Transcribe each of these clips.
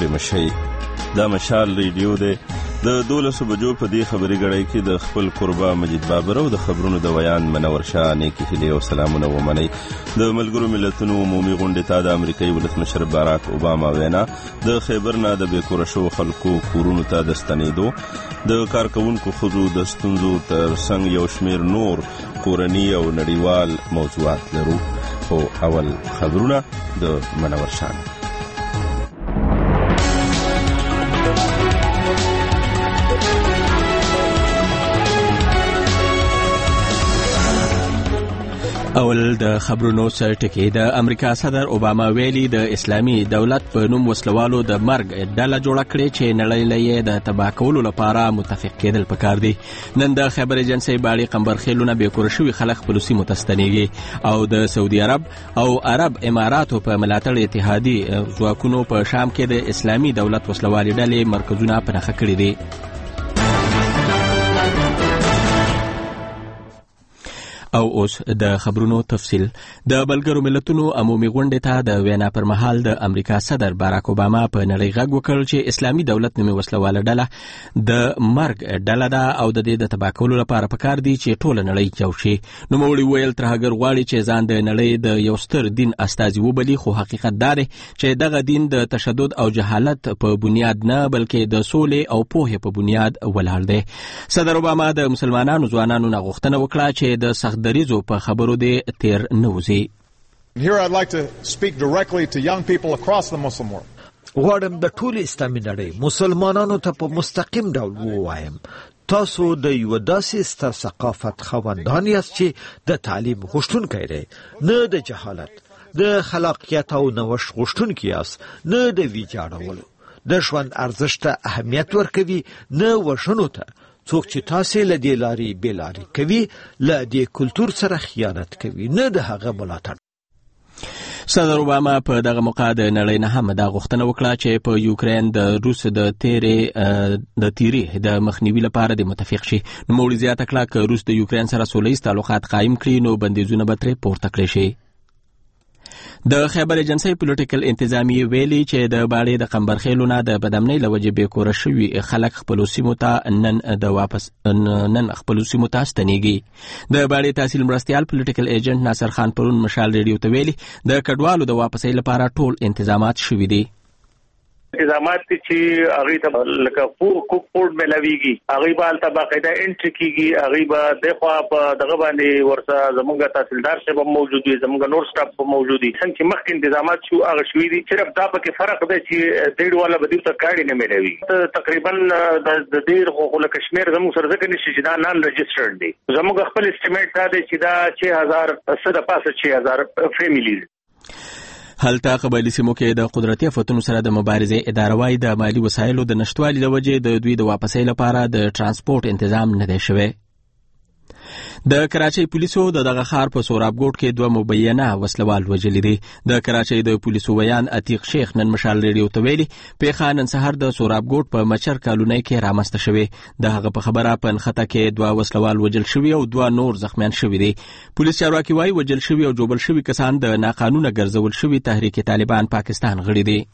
مشي. دا مشال ریډیو دی. د 12 بجو په دې خبري غړی کې د خپل قربا مجید بابر او د خبرونو د ویان منور شاه نیکی هیله او سلامونه ومني. د ملګرو ملتونو عمومي غونډې ته د امریکایي ولسمشر باراک اوباما وینا د خیبر نه د بیکوره شو خلکو کورونو ته د ستنېدو د کارکونکو خزو د ستونزو تر څنګ یو شمیر نور کورنی او نړیوال موضوعات لرو. خو اول خبرونه د منور شاه. اول د خبرونو سر ټکی. د امریکا صدر اوباما ویلي د اسلامي دولت په نوم وسلوالو د مرګ ډله جوړه کړې چې نړۍ یې د تباه کولو لپاره متفق کېدل پکار دي. نن د خیبر ایجنسۍ باړې قمبرخیلونه بیکوره شوي خلک خپلو سیمو ته ستنېږي او د سعودي عرب او عرب اماراتو په ملاتړ اتحادي ځواکونو په شام کې د اسلامي دولت وسلوالي ډلې مرکزونه په نښه کړي دي. او اوس د خبرونو تفصیل. د ملګرو ملتونو عمومي غونډې ته د وینا پر مهال د امریکا صدر باراک اوباما په نړۍ غږ وکړ چې اسلامي دولت نومي وسلواله ډله د مرګ ډله ده او د دې د تباه کولو لپاره پکار دي چې ټوله نړۍ یو شي. نوموړي ویل ترهګر غواړي چې ځان د نړۍ د یو ستر دین استازي وبلي، خو حقیقت دا دی چې دغه دین د تشدد او جهالت په بنیاد نه بلکې د سولې او پوهې په بنیاد ولاړ دی. صدر اوباما د مسلمانانو ځوانانو نه غوښتنه وکړه چې د سخت دریزو په خبرو دې تیر نه وځي. Here I'd like to speak directly to young people across the Muslim world. غواړم د ټول اسلامي نړۍ مسلمانانو ته په مستقیم ډول ووایم، تاسو د یو داسې ستر ثقافت خاوندان یاست چې د تعلیم غوښتونکي دی، نه د جهالت، د خلاقیت او نوښت غوښتونکي یاست، نه د ویجاړولو. د ژوند ارزښت ته اهمیت ورکوي، نه وژنو ته. څوک چې تاسې له دې لارې بېلارې کوي له دې کلتور سره خیانت کوي، نه د هغه ملاتړ. صدر اوباما په دغه موقع د نړۍ نه هم دا غوښتنه وکړه چې په یوکرین د روس د تیرې د مخنیوي لپاره د متفق شي. نوموړي زیاته کړه که روس د یوکرین سره سوله ییز تعلقات قایم کړي نو بندیزونه به ترې پورته کړی شي. د خیبر ایجنسۍ پولیټیکل انتظامی ویلي چې د باړې د قمبرخیلونه د بدامنۍ له وجې بیکوره شوي خلک خپلو سیمو ته نن خپلو سیمو ته ستنېږي. د باړې تحصیل مرستیال پولیټیکل ایجنټ ناصر خان پرون مشال ریډیو ته ویلي د کډوالو د واپسۍ لپاره ټول انتظامات شوي دي. انتظامات چې هغه ته لکه کوډ ملاويږي، هغه به البته باقاعده انټری کیږي، هغه به د خوا په دغه باندې ورته زمونږ تحصیلدار شه به موجود وي، زمونږ نور سټاف به موجود وي. څنګه مخکې انتظامات شو هغه شوي دي. صرف دا پکې فرق دی چې ډېر والا به ته کارډ نه ملاوي. تقریبا د ډېر خو له کشمیر زموږ سره ځکه نشي چې دا نان رجسټرډ دي. زموږ خپل اسټیمیټ دا دی چې دا 6000 صد پاسه 6000 فیملیز. هلته قبایلي سیمو کې د قدرتي آفتونو سره د مبارزې اداره وايي د مالي وسایلو د نشتوالي له وجې د دوی د واپسۍ لپاره د ترانسپورت تنظیم نه دی شوی. د کراچۍ پولیسو دغه ښار په سورابګوټ کې 2 مبینه وسلوال وژلي دي. د کراچۍ د پولیسو ویان عتیق شیخ نن مشال ریډیو ته ویلي پیښه نن سهار د سورابګوټ په مچر کالونۍ کې رامنځته شوې. د هغه په خبره په نښته کې 2 وسلوال وژل شوي او 2 نور زخمیان شوي دي. پولیس چارواکي وایي وژل شوي او جوبل شوي کسان د ناقانونه ګرځول شوي تحریک طالبان پاکستان غړي دي.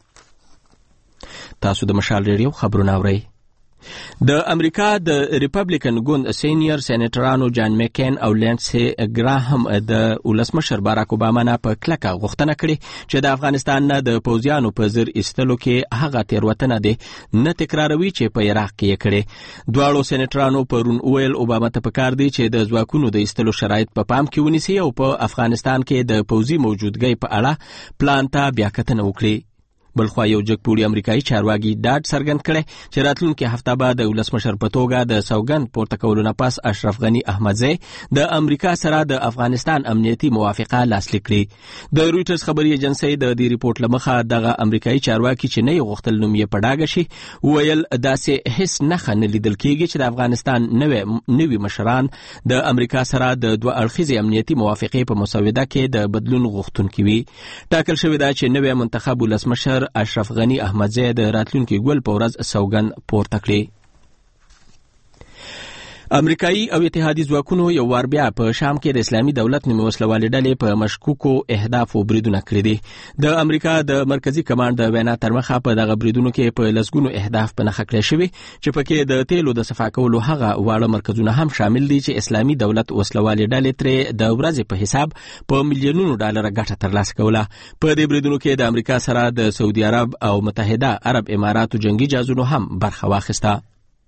تاسو د مشال ریډیو خبرونه اورئ. د امریکا د ریپبلیکن ګوند سینیئر سېنیټرانو جان میکین او لینسي ګراهم د ولسمشر باراک اوباما نه په کلکه غوښتنه کړې چې د افغانستان نه د پوځیانو په زر ایستلو کې هغه تېروتنه ده نه تکراروي چې په عراق کې یې کړې. دواړو سېنیټرانو پرون ویل اوباما ته پکار دی چې د ځواکونو د ایستلو شرایط په پام کې ونیسي او په افغانستان کې د پوځي موجودګۍ په اړه پلان ته بیا کتنه وکړي. بلخوا یو جګپوړي امریکایي چارواکي ډاډ څرګند کړی چې راتلونکي هفته به د ولسمشر په توګه د سوګند پورته کولو نه پس اشرف غني احمدزی د امریکا سره د افغانستان امنیتي موافقه لاسلیک کړي. د رویټرز خبري ایجنسۍ د دې ریپورت له مخه دغه امریکایي چارواکي چې نه یې غوښتل نوم یې په ډاګه شي ویل داسې هیڅ نښه نه لیدل کېږي چې د افغانستان نوي مشران د امریکا سره د 2 اړخیزې امنیتي موافقې په مسوده کې د بدلون غوښتونکي وي. ټاکل شوې ده چې نوی منتخب ولسمشر اشرف غني احمدزی د راتلونکي ګل په ورځ سوګند پورته کړي. امریکایي او اتحادي ځواکونو یو وار بیا په شام کې د اسلامي دولت نومي وسلوالې ډلې په مشکوکو اهدافو بریدونه کړي دي. د امریکا د مرکزی کمانډ د وینا تر مخه په دغه بریدونو کې په لسګونو اهداف په نښه کړل شوي چې پکې د تیلو د صفا کولو هغه واړه مرکزونه هم شامل دي چې اسلامي دولت وسلوالې ډلې ترې د ورځې په حساب په میلیونونو ډالر ګټه ترلاسه کوله. په دې بریدونو کې د امریکا سره د سعودي عرب او متحده عرب اماراتو جنگي جهازونو هم برخه واخیسته.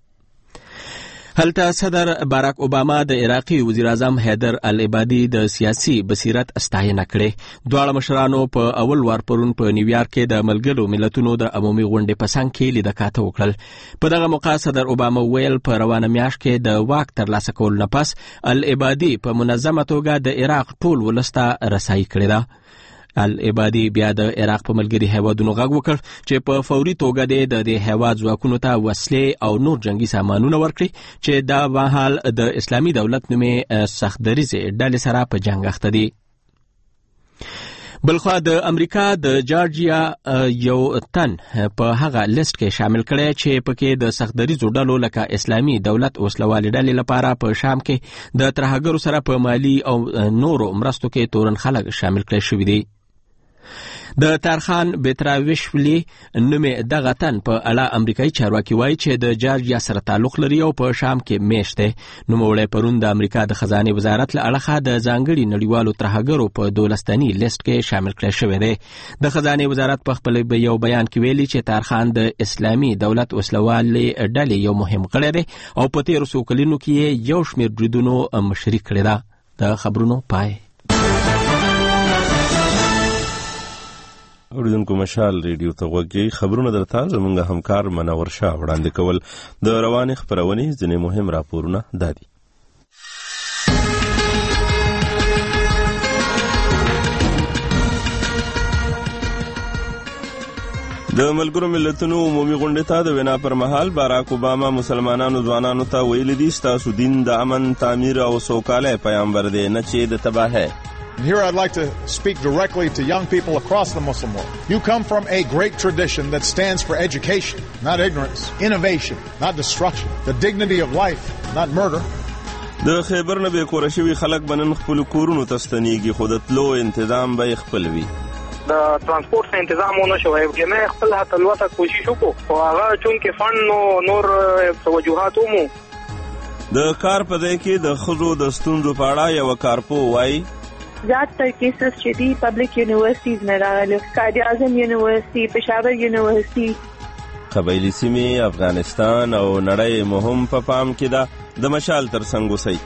هلته صدر باراک اوباما د عراقي وزیر اعظم حیدر العبادي د سیاسي بصیرت ستاینه کړې. دواړه مشرانو په اول وار پرون په نیویارک کې د ملګرو ملتونو د عمومي غونډې په څنګ کې لیدکاته وکړل. په دغه موقع صدر اوباما ویل په روانه میاشت کې د واک ترلاسه کولو نه پس العبادي په منظمه توګه د عراق ټول ولس ته رسایي کړې ده. العبادي بیا د عراق په ملګري هیوادونو غږ وکړ چې په فوري توګه د دې هیواد ځواکونو ته وسلې او نور جنگي سامانونه ورکړي چې دا مهال د اسلامي دولت نومي سخت دریځې ډلې سره په جنگ اخته دي. بلخوا د امریکا د جارجیا یو تن په هغه لیست کې شامل کړي چې پکې د سخت دریځو ډلو لکه اسلامي دولت وسلوالې ډلې لپاره په شام کې د ترهګرو سره په مالی او نورو مرستو کې تورن خلک شامل کړي شوي دي. د تارخان بیتراویشولی نومي دغه تن په اړه امریکایي چارواکي وایي چې د جارجیا سره تعلق لري او په شام کې میشت دی. نوموړی پرون د امریکا د خزانه وزارت له اړخه د ځانګړي نړیوالو ترهګرو په دولستاني لیست کې شامل کړی شوی دی. د خزانه وزارت په خپل یو بیان کې ویلي چې تارخان د اسلامي دولت وسلوالې ډلې یو مهم غړی دی او په تیرو څو کلونو کې یو شمېر بریدونو مشري کړې ده. د خبرونو پای. اوریدونکو مشال ریډیو ته غوږی خبرونه درته زموږ همکار منور شاه وړاندې کول. د رواني خبرونې ځینې مهم راپورونه دادي. د ملګرو ملتونو عمومي غونډې ته د وینا پر مهال باراک اوباما مسلمانانو ځوانانو ته ویلي دي ستاسو دین د امن تعمیر او سوکالۍ پیغمبر دی نه چې د تباهۍ. And here I'd like to speak directly to young people across the Muslim world. You come from a great tradition that stands for education, not ignorance, innovation, not destruction, the dignity of life, not murder. د خیبر نه به کور شوي خلک بنن خپل کورونو ته ستنېږي خو د تلو تنظیم به خپل وي. د ترانسپورت تنظیم ونه شوی چې خپل هتلوته کوشش وکړو او هغه چونکې فن نور توجهات مو د کار په ځای کې د ښځو د ستونزو په اړه یو کارپو وایي زیات تر کیسز چې دی پبلک یونیورسيټیز نه راغلي قائد اعظم یونیورسيټي پېښور یونیورسيټي قبایلی سیمې افغانستان او نړۍ مهم په پام کې ده. د مشال تر څنګ اوسئ.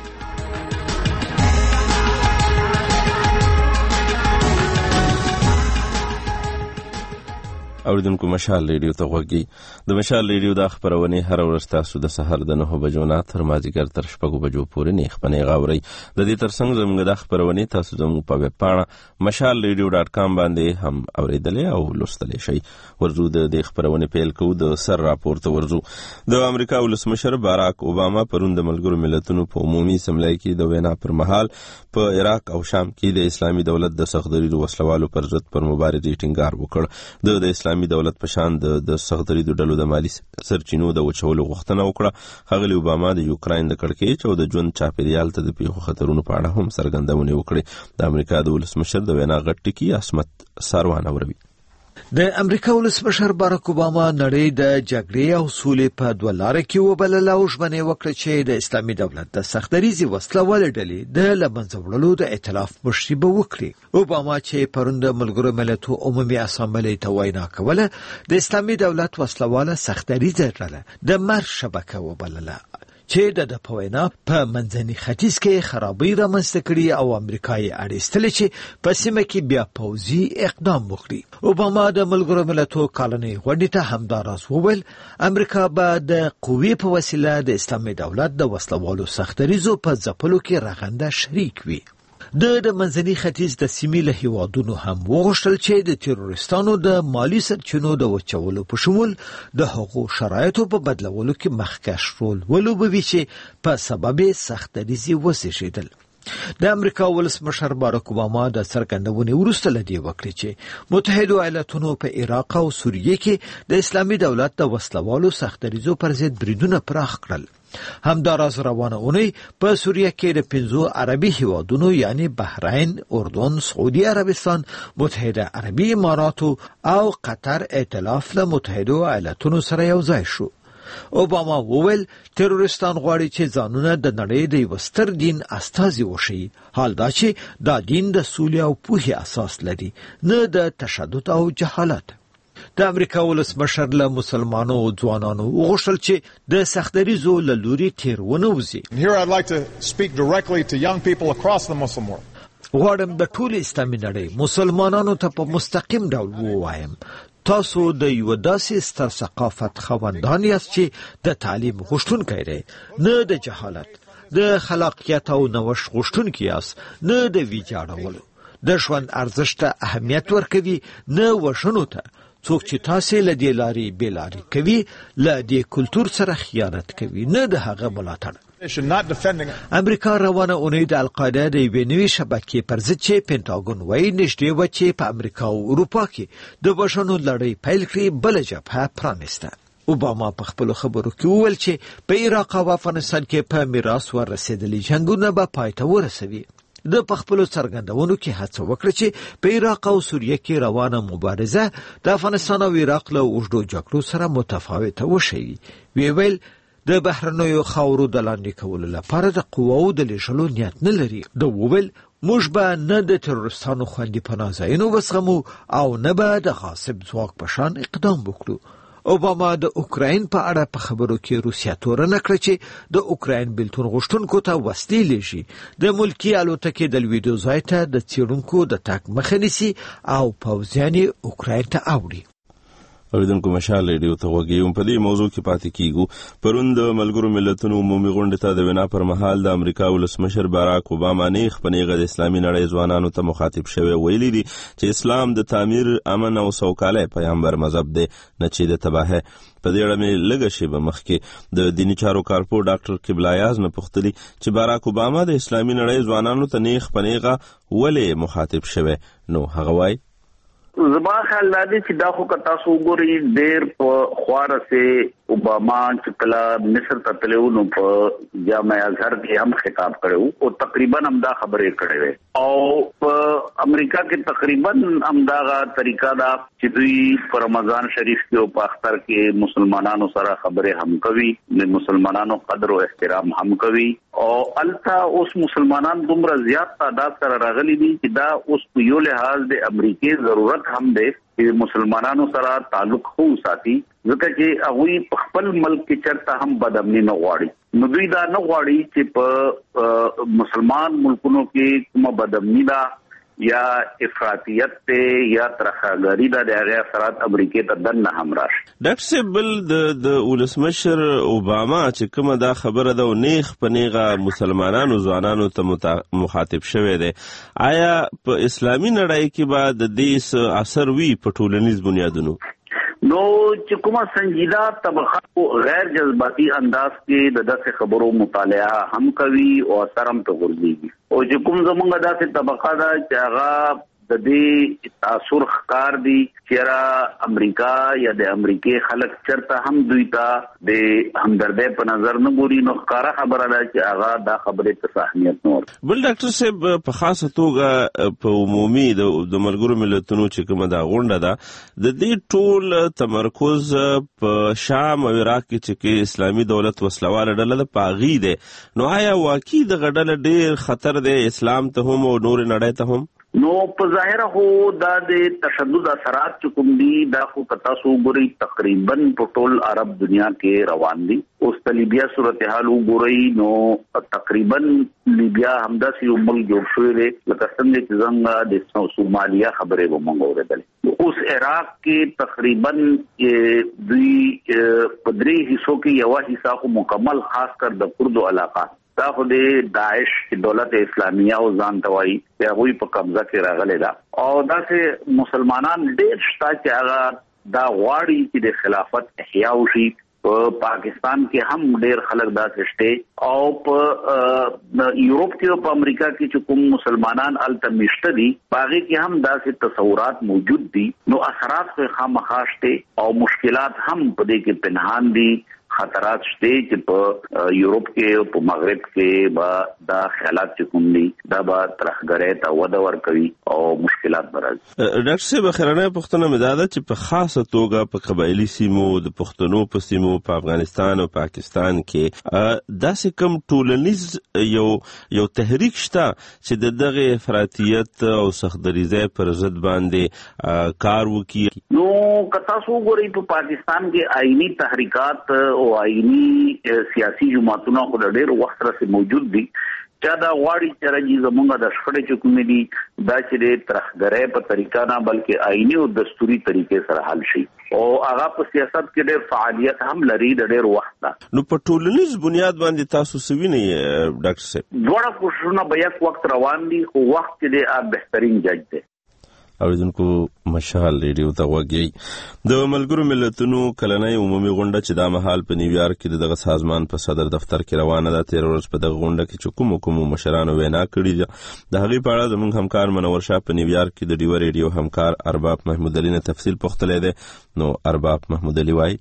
اوریدونکو مشال ریډیو ته غوږی. د مشال ریډیو د خبرونه هر ورځ تاسو د سحر د 9 بجو نه تر مازیګر تر 6 بجو پورې نه خبرونه غاوري. د دې ترڅنګ زموږ د خبرونه تاسو زموږ په ویب پاڼه mashalradio.com باندې هم اوریدلې او لوستلې شئ. ورزو د خبرونه پیل کوو د سر راپور ته ورزو. د امریکا ولسمشر باراک اوباما پرون د ملګرو ملتونو په عمومي اسمبلی کې د وینا پر مهال په عراق او شام کې د اسلامي دولت د سختدریدو وسلوالو پر ضد پر مبارزې ټینګار وکړ. د اسلامي دولت په شان د سختدریدو ډلو د مالی سرچینو د وچولو غوښتنه وکړه. ښاغلي اوباما د یوکراین د کړکېچ او د ژوند چاپیریال ته د پیښو خطرونو په اړه هم څرګندونې وکړې. د امریکا د ولسمشر د وینا غټ ټکی عصمت ساروان اوروي. د امریکا ولسمشر باراک اوباما نړۍ د جګړې او سولې په دوه لارې کې وبلله او ژمنه وکړه چې د اسلامي دولت د سختدریزي وسلوال ډلې د لمنځه وړلو د ائتلاف مشري به وکړي. اوباما چې پرون د ملګرو ملتونو عمومي اسامبلې ته وینا کوله د اسلامي دولت وسلوال سختدریزه ډله د مر شبکه وبلله چې د پوینا په منځني ختیځ کې خرابې رامنځته کړي او امریکایي اړیستل چې په سیمه کې بیا پوځي اقدام وکړي. اوباما د ملګرو ملتونو کالنۍ غونډې ته همداراز وویل امریکا به د قوې په وسیله د اسلامي دولت د وسلوالو سختدریزو په ځپلو کې رغنده شریک وي. د منځني ختیځ د سیمې له هیوادونو هم وغوښتل چې د تروریستانو د مالی سرچینو د وچولو په شمول د هغو شرایطو په بدلولو کې مخکښ رول ولوبوي چې په سبب سختدریزي وسیږي. د امریکا ولسمشر باراک اوباما د څرګندونې وروسته لدی وکړي چې متحده ایالاتونو په عراق او سوریه کې د اسلامي دولت د وسلوالو سختدریزو پر ضد بریدونه پراخ کړل. همداراز روانه اونۍ په سوریه کې د 5 عربي هیوادونو یعنی بحرین، اردن، سعودي عربستان، متحده عربي اماراتو او قطر ائتلاف له متحده ایالاتونو سره یو ځای شو. اوباما وویل تروریستان غواړي چې ځانونه د نړۍ د یو ستر دین استازي وشي، حال دا چې دا دین د سولې او پوهې اساس لري، نه د تشدد او جهالت. د امریکا ولسمشر له مسلمانو ځوانانو وغوښتل چې د سختدریزو له لوري تیر ونه وځي. Here I'd like to speak directly to young people across the Muslim world. غواړم د ټول اسلامي نړۍ مسلمانانو ته په مستقیم ډول ووایم، تاسو د یو داسې ستر ثقافت خاوندان یاست چې د تعلیم غوښتونکي دی، نه د جهالت، د خلاقیت او نوښت غوښتونکي یاست، نه د ویجاړولو. د ژوند ارزښت ته اهمیت ورکوي، نه وژنو ته. څوک چې تاسو له دې لارې بیلاری کوي، له دې کلتور سره خیانت کوي، نه د هغه ملاتړ. امریکا روانه اونۍ د القاعده د یوې نوې شبکې پر ضد چې پینټاګون وایي نږدې وه چې په امریکا او اروپا کې د وژنو لړۍ پیل کړي بله جبهه پرانیسته. اوباما په خپلو خبرو کې وویل چې په عراق او افغانستان کې په میراث ورسېدلي جنګونه به پای ته ورسوي. د خپلو څرګندونو کې هڅه وکړه چې په عراق او سوریه کې روانه مبارزه د افغانستان او عراق له اوږدو جګړو سره متفاوته وشي. ویل د بهرنیو خاورو د لاندې کولو لپاره د قواو د لېږلو نیت نه لري. د وویل موږ به نه د تروریستانو خوندي پناه ځایونه وزغمو او نه به د غاصب ځواک په شان اقدام وکړو. اوباما د اوکراین په اړه په خبرو کې روسیا تورنه کړه چې د اوکراین بېلتون غوښتونکو ته وسلې لېږي، د ملکي الوتکې د لوېدو ځای ته د څېړونکو د تګ مخه نیسي او پوځیان یې اوکراین ته اوړي. اوریدونکو مشال ریډیو ته غوږی په دې موضوع کې پاتې کیږو. پرون د ملګرو ملتونو عمومي غونډې ته د وینا پر مهال د امریکا ولسمشر باراک اوباما نیغ په نیغه د اسلامي نړۍ ځوانانو ته مخاطب شوی. ویلي دي چې اسلام د تعمیر، امن او سوکالۍ پیغمبر مذهب دی، نه چې د تباهۍ. په دې اړه مې لږه شیبه مخکې د دیني چارو کارپو ډاکټر قبلایاز نه پوښتلي چې باراک اوباما د اسلامي نړۍ ځوانانو ته نیغ په نیغه ولې مخاطب شوی. نو هغه وایي زما خیال دا دی چې دا خو که تاسو وګورئ ډېر په خواره سه اوباما چې کله مصر ته تللی نو په جامع ازهر کې هم خطاب کړی او تقریبا همدا خبرې کړې وې او په امریکا کې تقریبا همداغه طریقه دا چې دوی په رمضان شریف کې او په اختر کې مسلمانانو سره خبرې هم کوي، د مسلمانانو قدر او احترام هم کوي او البته اوس مسلمانان دومره زیات تعداد سره راغلي دي چې دا اوس په یو لحاظ د امریکای ضرورت هم دی چې مسلمانانو سره تعلق خو ساتي، ځکه چې هغوی په خپل ملک کې چرته هم بدامني نه غواړي. نو دوی دا نه غواړي چې په مسلمان ملکونو کې کومه بدامني ده یا افراطیت ته یا ترخاګری ده، د هغه اثرات امریکای ته دنه هم راشي. ډاکټر صاحب بل د ولسمشر اوباما چې کومه دا خبره ده او نیغ په نیغه مسلمانانو ځوانانو ته مخاطب شوی دی، آیا په اسلامي نړۍ کې به د دې اثر وي په ټولنیز بنیادونو؟ نو چې کومه سنجیده طبقه غیر جذباتي انداز کې د داسې خبرو مطالعه هم کوي او اثر هم ته ورځي او چې کوم زمونږ داسې طبقه ده چې هغه د دې تاثر ښکار دي چې را امریکا یا د امریکای خلک چرته هم دوی ته د همدردۍ په نظر نه ګوري، نو ښکاره خبره ده چې هغه دا خبرې ته اهمیت نه ورکوي. بل ډاکټر صاحب په خاصه توګه په عمومي د ملګرو ملتونو چې کومه دا غونډه ده د دې ټول تمرکز په شام او عراق کې چې اسلامي دولت وسلواله ډله ده پاغي ده، نو آیا واقعي د غډل ډېر خطر دی اسلام ته هم او نور نړۍ ته هم؟ نو په ظاهره هو دا د تشدد اثرات چې کوم دي دا خو تاسو وګورئ تقریبا په ټول عرب دنیا کې روان دي. اوس د لیبیا صورتحال وګورئ نو تقریبا لیبیا همداسې یو ملک جوړ شوی دی لکه څنګه چې څنګه د سومالیا خبرې به موږ اورېدلې. اوس عراق کې تقریبا دوی په درې حصو کې یو حصہ خو مکمل خاص کر د کردو علاقه دا خو د داعش دولت اسلامیه او ځان توای چې هغه په قبضه کې راغلي دا او داسې مسلمانان ډېر شته چې هغه دا غواړي چې د خلافت احیا وشي. په پاکستان کې هم ډېر خلک داسې شته او په یورپ کې او په امریکا کې چې کوم مسلمانان الته مشته دي باغې کې هم داسې تصورات موجود دي. نو اثرات خامخا شته او مشکلات هم په دې کې پنهان دي، خطرات شته چې په یورپ کې په مغرب کې با دا خیالات چې کوم دي دا به ترخګرې ته وده ورکوي او مشکلات برازي. ډاکټر صاحب خیرانه پښتنه مزاده چې په خاصه توګه په قبایلی سیمو د پښتنو په سیمو په افغانستان او پاکستان کې داسې کوم ټولنیز یو تحریک شته چې دغه افراطیت او سختدریزه پر ضد باندې کار وکړي. نو کتا سو ګوري په پاکستان کې آئینی تحریکات او آئینی سیاسي جماعتونه خو ډېر وخت راځي موجود دي چې دا غواړي چې راځي زمونږ د شخړې چې کومې دي دا چې ترخګرې په طریقه نه بلکې آئینی او دستوري طریقې سره حل شي او هغه په سیاست کې ډېر فعالیت هم لري د ډېر وخت نه. نو په ټولنیز بنیاد باندې تاسو سوي نه ډاکټر صاحب دوړه کوششونه به یک وخت روان دي خو وخت کې بهترین جج دی. اوریدونکو مشال ریډیو ته وګورئ د ملګرو ملتونو کلنۍ عمومي غونډه چې دا مهال په نیویارک کې دغه سازمان په صدر دفتر کې روانه ده. 13 ورځې په دغه غونډه کې چې کوم مشرانو وینا کړې ده د هغې په اړه زموږ همکار منور شاه په نیویارک کې د ډیوه ریډیو همکار ارباب محمود علي نه تفصیل پوښتلی دی. نو ارباب محمود علي وایي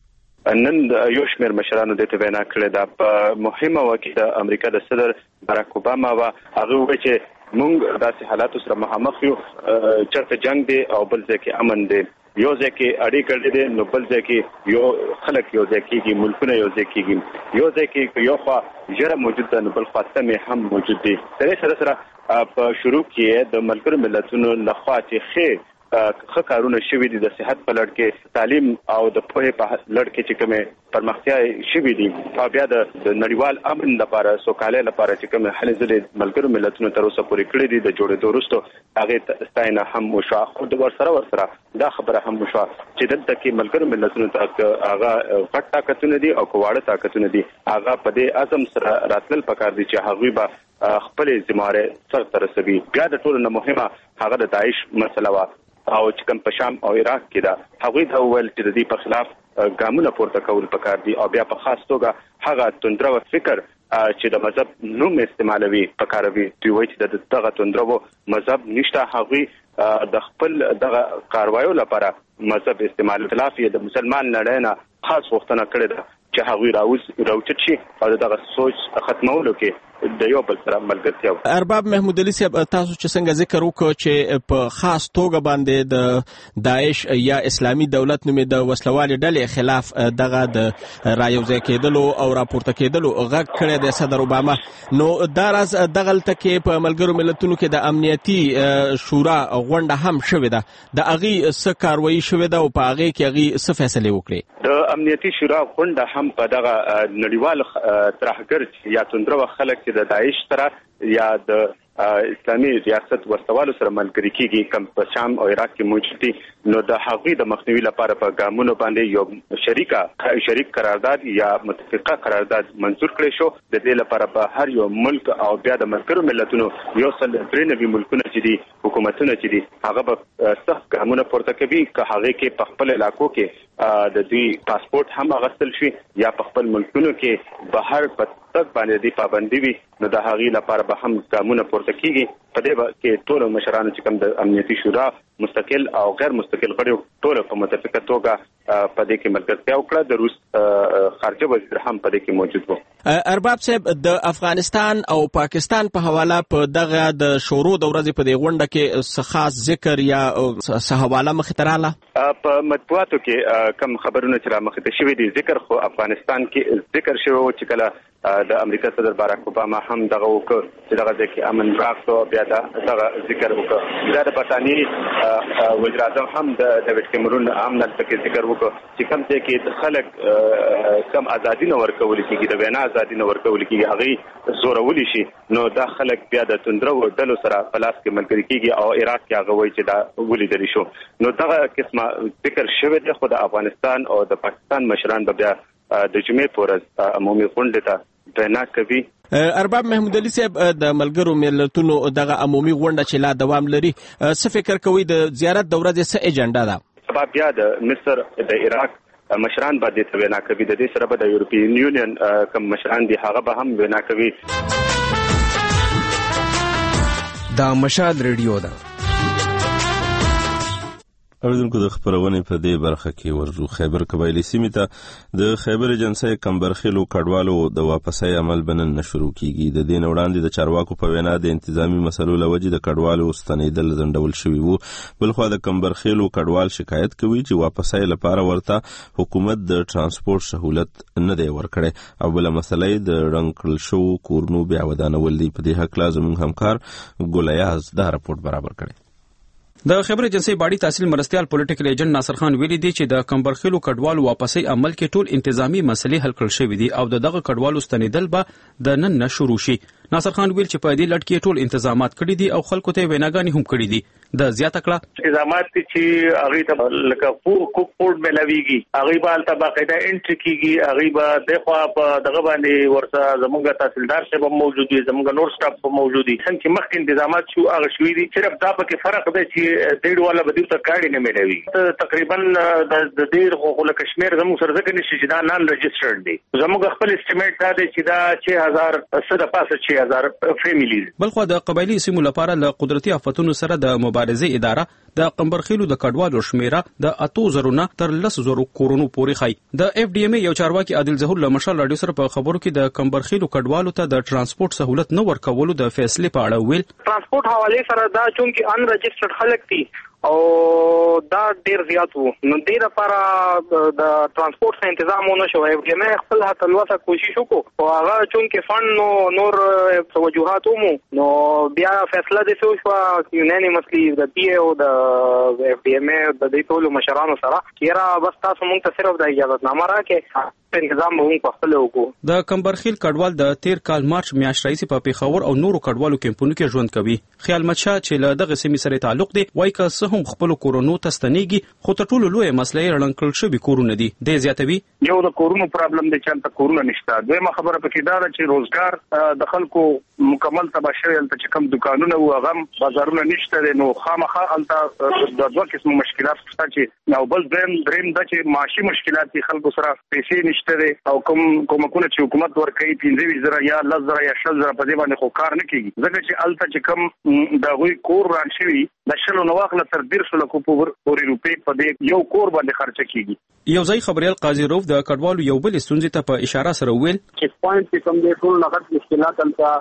نن یو شمېر مشرانو دې ته وینا کړې ده. په مهمه وخت کې د امریکا د صدر باراک اوباما هغه وایي چې مونږ داسې حالاتو سره مخامخ یو چرته جنگ دی او بل ځای کې امن دی. یو ځای کې اړیکې دي نو بل ځای کې یو خلک یو ځای کېږي ملکونه یو ځای کېږي. یو ځای کې یو خوا ژره موجود ده نو بل خوا سمې هم موجود دي. سره په شروع کې د ملګرو ملتونو لخوا چې ښه کارونه شوي دي د صحت په لړ کې تعلیم او د پوهې په لړ کې چې کومې پرمختیا شوي دي او بیا د نړیوال امن لپاره سوکالۍ لپاره چې کومې هلې ځلې ملګرو ملتونو تر اوسه پورې کړې دي د جوړېدو وروسته هغې ستاینه هم وشوه. خو د ورسره دا خبره هم وشوه چې دلته کې ملګرو ملتونو ته هغه غټ طاقتونه دي او واړه طاقتونه دي هغه په دې عزم سره راتلل پکار دي چې هغوی به خپل ذمہواري سرته رسوي. بیا د ټولو نه مهمه هغه د داعش مسله وه او چې کوم په شام او عراق کې ده هغوی ته وویل چې د دې په خلاف ګامونه پورته کول پکار دي او بیا په خاص توګه هغه توندرو فکر چې د مذهب نوم استعمالوي پکاروي. دوی وایي چې د دغه توندرو مذهب نشته. هغوی د خپل دغه کاروایو لپاره مذهب استعمال خلاف یې د مسلمان نړۍ نه خاص غوښتنه کړې ده چې هغوی راوچت شي او دغه سوچ ختمولو کې د یو بل سره ملګرتیا. ارباب محمود علي صاحب تاسو چې څنګه ذکر وکړو چې په خاص توګه باندې د داعش یا اسلامي دولت نومې د وسلوالې ډلې خلاف دغه د رايوځای کېدلو او راپورته کېدلو غږ کړی دی صدر اوباما. نو دا راز دغلته کې په ملګرو ملتونو کې د امنیتي شورا غونډه هم شوې ده. د هغې څه کاروایي شوې ده او په هغې کې هغې څه فیصلې وکړې؟ د امنیتي شورا غونډه هم په دغه نړیوال ترهګر یا توندرو خلک د داعش سره یا د اسلامي ریاست ورسوالو سره ملګري کېږي کوم په شام او عراق کې موجود دي نو د هغوی د مخنیوي لپاره په ګامونو باندې یو شریک قرارداد یا متفقه قرارداد منظور کړی شو. د دې لپاره په هر یو ملک او بیا د ملګرو ملتونو 193 ملکونه چې دي حکومتونه چې دي هغه به سخت ګامونه پورته کوي که هغې کې په خپل علاقو کې د دوی پاسپورت هم اخیستل شي یا په خپل ملکونو کې بهر په تګ باندې د پابندي وي نو د هغې لپاره به هم ګامونه پورته کیږي. په دې کې ټول مشرانو چې کوم د امنیتي شورا مستقل او غیر مستقل غړي ټول په متفقه توګه په دې کې ملګرتیا وکړه. د روس خارجه وزیر هم په دې کې موجود و. ارباب صاحب د افغانستان او پاکستان په حواله په دغه د شورو د ورځې په دې غونډه کې څه خاص ذکر یا څه حواله مخې ته راغله؟ په مطبوعاتو کې کم خبرونه چې را مخې ته شوي دي ذکر خو افغانستان کې ذکر شوی و چې کله د امریکا صدر باراک اوباما هم دغه وکړ چې دغه ځکه امن راغلو بیا دغه ذکر وکړ. دا د برطانیې وزیر اعظم هم د ډیوډ کیمرون هم دلته کې ذکر وکړ چې کوم ځای کې خلک کم ازادي نه ورکول کېږي د وینا ازادي نه ورکول کېږي هغه زورول شي نو دا خلک بیا د توندرو ډلو سره په لاس کې ملګري کېږي او عراق کې هغه وایي چې دا ولیدل شو. نو دغه قسمه ذکر شوی دی. خو د افغانستان او د پاکستان مشران به بیا د جمعې په ورځ عمومي غونډې ته وینا کوي. ارباب محمود علي صاحب د ملګرو ملتونو دغه عمومي غونډه چې لا دوام لري څه فکر کوي د زیارت د ورځې څه اجنډا ده؟ سبا بیا د مصر د عراق مشران به دې وینا کوي. د دې سره به د یورپین یونین کوم مشران دي هغه به هم وینا کوي. دا مشال ریډیو ده. اوریدونکو د خبرونې په دې برخه کې ورجو خیبر قبایلی سیمې ته د خیبر ایجنسۍ کمبرخیلو کډوالو د واپسۍ عمل بنن شروع کیږي. د دې وړاندې د چارواکو په وینا د انتظامی مسلو لوجې د کډوالو ستنیدل ځنډول شوی وو. بلخو د کمبرخیلو کډوال شکایت کوي چې واپسۍ لپاره ورته حکومت د ترانسپورت سہولت نه دی ورکړی او بل مسلې د رنګ کړل شو کورنو بیا ودانول دي. په دې حق لازم همکار ګولیاز دا راپورټ برابر کړي. د خبر ایجنسی باډي تحصیل مرستيال پولیټیکل ایجنټ ناصر خان ویلي دی چې د کمبرخیلو کډوالو واپسۍ عمل کې ټول انتظامی مسلې حل کړل شوې دي او دغه کډوالو ستنیدل به د نن نه شروع شي. ناصر خان ویل چې په دې لټ کې ټول انتظامات کړي دي او خلکو ته ویناګانې هم کړي دي. د زیاته کړه انتظامات چې هغه ته لکه کوک پورټ ملاويږي هغه به البته باقاعده انټری کیږي هغه به د خوا په دغه باندې ورسره زمونږ تحصیلدار شه به موجود وي زمونږ نور سټاف به موجود وي. څنګه مخکې انتظامات شو هغه شوې دي صرف دا پکې فرق دی چې ډېر والا بدیو ته کارډ نه ملاوي. تقریبا د ډېر خو له کشمیر زموږ سره ځکه نشي چې دا نان ريجسترډ دي. زموږ خپل اسټیمیټ دا دی چې دا 6000 صد پاسه 6000 فیملیز. بلخو د قبایلی سیمو لپاره له قدرتي آفتونو سره د مبارزې اداره د کمبرخیلو د کډوالو شمیره د 8000 نه تر 10000 کورونو پورې خای. د اف ډی ام یو چارواکي عادل ظهور له مشال رادیو سره په خبرو کې د کمبرخیلو کډوالو ته د ترانسپورت سہولت نه ورکولو د فیصله په اړه ویل. ترانسپورت حواله سره دا چونکی ان ريجسترډ خلک دي او دا ډیر زیات وو نو ډیر لپاره د ترانسپورت تنظیمونه شو اف ډی ام خپل هڅه کوشش وکړو او هغه چونکی فند نور توجهات مو نو بیا فیصله د شو یونانیمسلی د پی او د اف ډی ام د دې ټول مشرانو سره کیرا بس تاسو مونږ ته صرف د اجازه نامه راکې تنظیم به په خپل وکړو. د کمبرخیل کډوال د 13 کال مارچ میاشت راځي په پیښور او نورو کډوالو کمپونو کې ژوند کوي. خیال مچا چې له دغه سیمې سره تعلق دی وای که څه هم خپل کورونو تستنیږي خو تر ټولو لوی مسله رڼ کړل شوی کورونه دي. د زیاتوي یو د کورونو پرابلم دی چې تل کورونه نشته. دویمه خبره پکې دا ده چې روزګار د خلکو مکمل تباشر ال چې کوم دکانونه او غم بازارونه نشته نو خامخا الته د دوه قسم مشکلات شته چې نو بل دریم د چې معاشي مشکلات دي خلکو سره پیسې نشته او کومکونه چې حکومت ورکوي 15000 یا 10000 یا 10000 په دې باندې خو کار نه کیږي ځکه چې الته چې کوم د غوي کور رانشي د شلو نو واخله تر 150 لک پورې روپې په دې یو کور باندې خرچ کیږي. یو ځای خبريال قاضي روف د کډوالو یو بل ستونزې ته په اشاره سره ویل چې پوینټ چې کوم دې ټول لغت مشکلات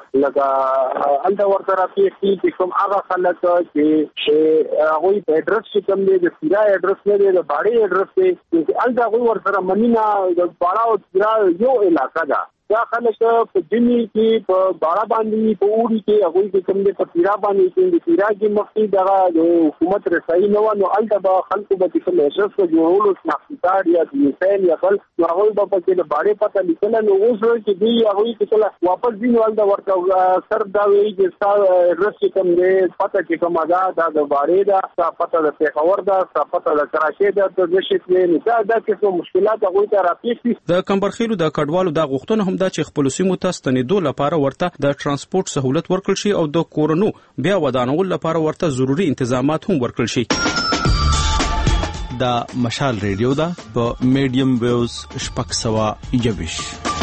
الته ورته راځي چې کوم هغه خلک چې هغه په اډرس چې کوم دې د سیرا اډرس نه دی د باړې اډرس دی چې الته هغه ورته منینا د باړه او سیرا یو علاقہ ده. دا خلک په جمی کې په باړه باندې په وړي کې هغه چې کوم دې په سیرا باندې چې د سیرا کې مخکې د حکومت رسایي نه و نو الته به خلکو به چې اډرس کو جوړولو سناختار یا مثال یا بل هغه به په کې د باړې پته لیکل نو اوس چې دی هغه چې واپس دی نو الته ورته سر دا وی چې اډرس چې کوم دې پته چې کوم دا د باړې دا پته د پیښور دا پته د کراچۍ دا د شي نه دا څه مشکلات هغه ته راپېښ. د کمبرخیلو د کډوالو د غوښتنه هم دا چې خپل سیمو ته ستنیدو لپاره ورته د ترانسپورت سہولت ورکړل شي او د کورونو بیا ودانول لپاره ورته ضروری انتظامات هم ورکړل شي. دا مشال ریډیو دا په میډیم ویوز شپږ سوه یویش.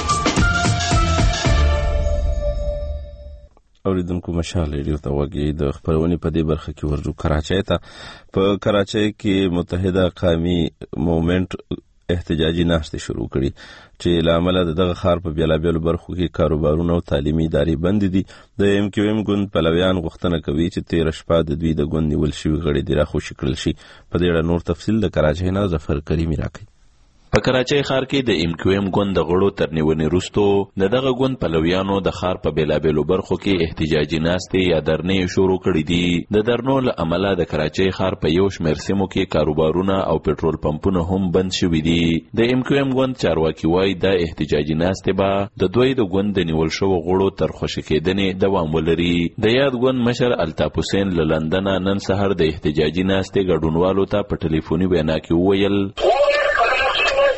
اوریدونکو مشال ریډیو ته وګورئ. د خبرونې په دې برخه کې ورجو کراچۍ ته په کراچۍ کې متحده قومي موومېنټ احتجاجي ناشته شروع کړي چې لامل دغه خار په بیلابیلو برخو کې کاروبارونه او تعلیمي ادارې بند دي. د ام کیو ام ګوند پلویان غوښتنه کوي چې 13 شپه د دوی د ګوند نیول شوی غړي د راخوشي کړل شي. په دې اړه نور تفصیل د کراچۍ نه ظفر کریمي راکړي. په کراچۍ ښار کې د ام کیو ام ګوند د غړو تر نیونې وروسته دغه ګوند پلویانو د ښار په بیلابیلو برخو کې احتجاجي ناستې یا درنې شروع کړي دي. د درنو له امله د کراچۍ ښار په یو شمېر سیمو کې کاروبارونه او پټرول پمپونه هم بند شوي دي. د ام کیو ام ګوند چارواکي وایي دا احتجاجي ناستې به د دوی د ګوند د نیول شوو غړو تر خوشي کېدنې دوام ولري. د یاد ګوند مشر الطاف حسین له لندنه نن سهار د احتجاجي ناستې ګډونوالو ته په ټلیفوني وینا کې وویل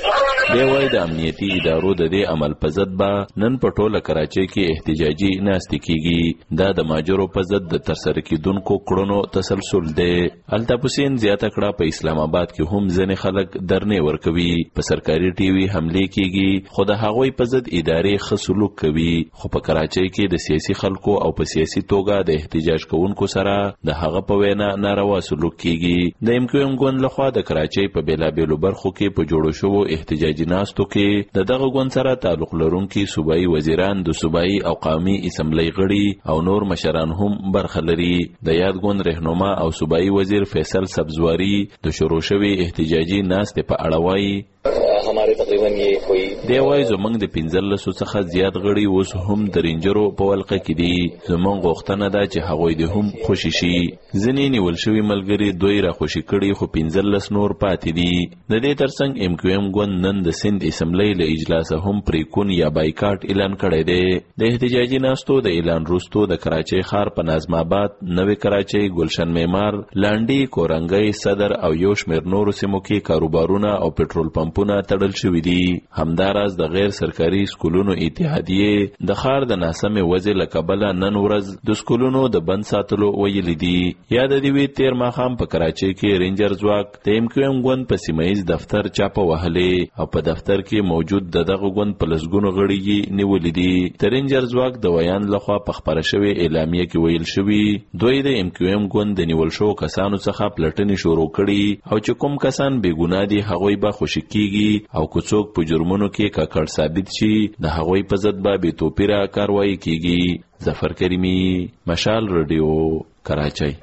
دی وایي د امنیتي ادارو د دې عمل په ضد به نن په ټوله کراچۍ کې احتجاجي ناستې کیږي. دا د ماجرو په ضد د ترسره کیدونکو کړنو تسلسل دی. الطاف حسین زیاته کړه په اسلام آباد کې هم ځینې خلک درنې ورکوي، په سرکاري ټي وي حملې کیږي، خو د هغوی په ضد ادارې ښه سلوک کوي. خو په کراچۍ کې د سیاسي خلکو او په سیاسي توګه د احتجاج کوونکو سره د هغه په وینا ناروا سلوک کیږي. د MQM ګوند لخوا د کراچۍ په بیلابیلو برخو کې په جوړو شوو احتجاجي ناستو کې د دغه ګوند سره تعلق لرونکي صوبایي وزیران، د صوبایي او قومي اسمبلی غړي او نور مشران هم برخه لري. د یاد ګوند رهنما او صوبایي وزیر فیصل سبزواری د شروع شوي احتجاجي ناستې په اړه وایي हमारे तकरीबन ये कोई دی وایي زمونږ د 15 څخه زیات غړي اوس هم د رینجرو په ولقه کې دي. زمونږ غوښتنه ده چې هغوی د هم خوشي شي. ځینې نیول شوي ملګري دوی را خوشي کړي خو 15 نور پاتې دي. د دې ترڅنګ MQM ګوند نن د سند اسمبلی له اجلاسه هم پریکون یا بایکاټ اعلان کړی دی. د احتجاجي ناستو د اعلان وروسته د کراچۍ ښار په نظم آباد، نوې کراچۍ، ګلشن معمار، لانډي، کورنګي، صدر او یو شمېر نورو سیمو کې کاروبارونه او پټرول پمپونه تړل شوي دي. همداراز د غیر سرکاري سکولونو اتحادیې د ښار د ناسمې وضع له کبله نن ورځ د سکولونو د بند ساتلو ویلي دي. یاد دې وي تیر ماښام په کراچۍ کې رینجر ځواک د MQM ګوند په سیمه ییز دفتر چاپه وهلې او په دفتر کې موجود د دغه ګوند په لسګونو غړي یې نیولي دي. د رینجر ځواک د ویان لخوا په خپره شوې اعلامیه کې ویل شوي دوی د MQM ګوند د نیول شوو کسانو څخه پلټنې شروع کړي او چې کوم کسان بې ګناه دي هغوی به خوشي کیږي او که څوک په جرمونو کې ککړ ثابت شي د هغوی په ضد به بې توپیره کاروایي کیږي. ظفر کریمی، مشال رادیو، کراچۍ.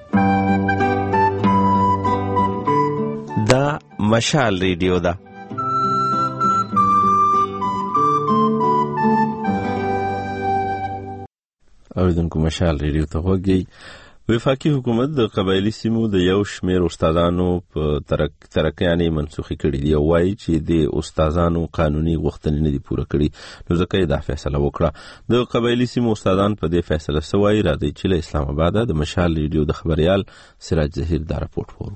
دا مشال ریډیو ده. اوریدونکو مشال ریډیو ته غوږی. وفاقي حکومت د قبایلی سیمو د یو شمیر استادانو په ترکیانه منسوخي کړي دي او وایي چې د استادانو قانوني غوښتنې نه دي پوره کړي، نو ځکه دا فیصله وکړه. د قبایلی سیمو استادان په دې فیصله سوای راځي چې له اسلام آباد د مشال ریډیو د خبريال سراج ظهیر دا راپورټ وورو.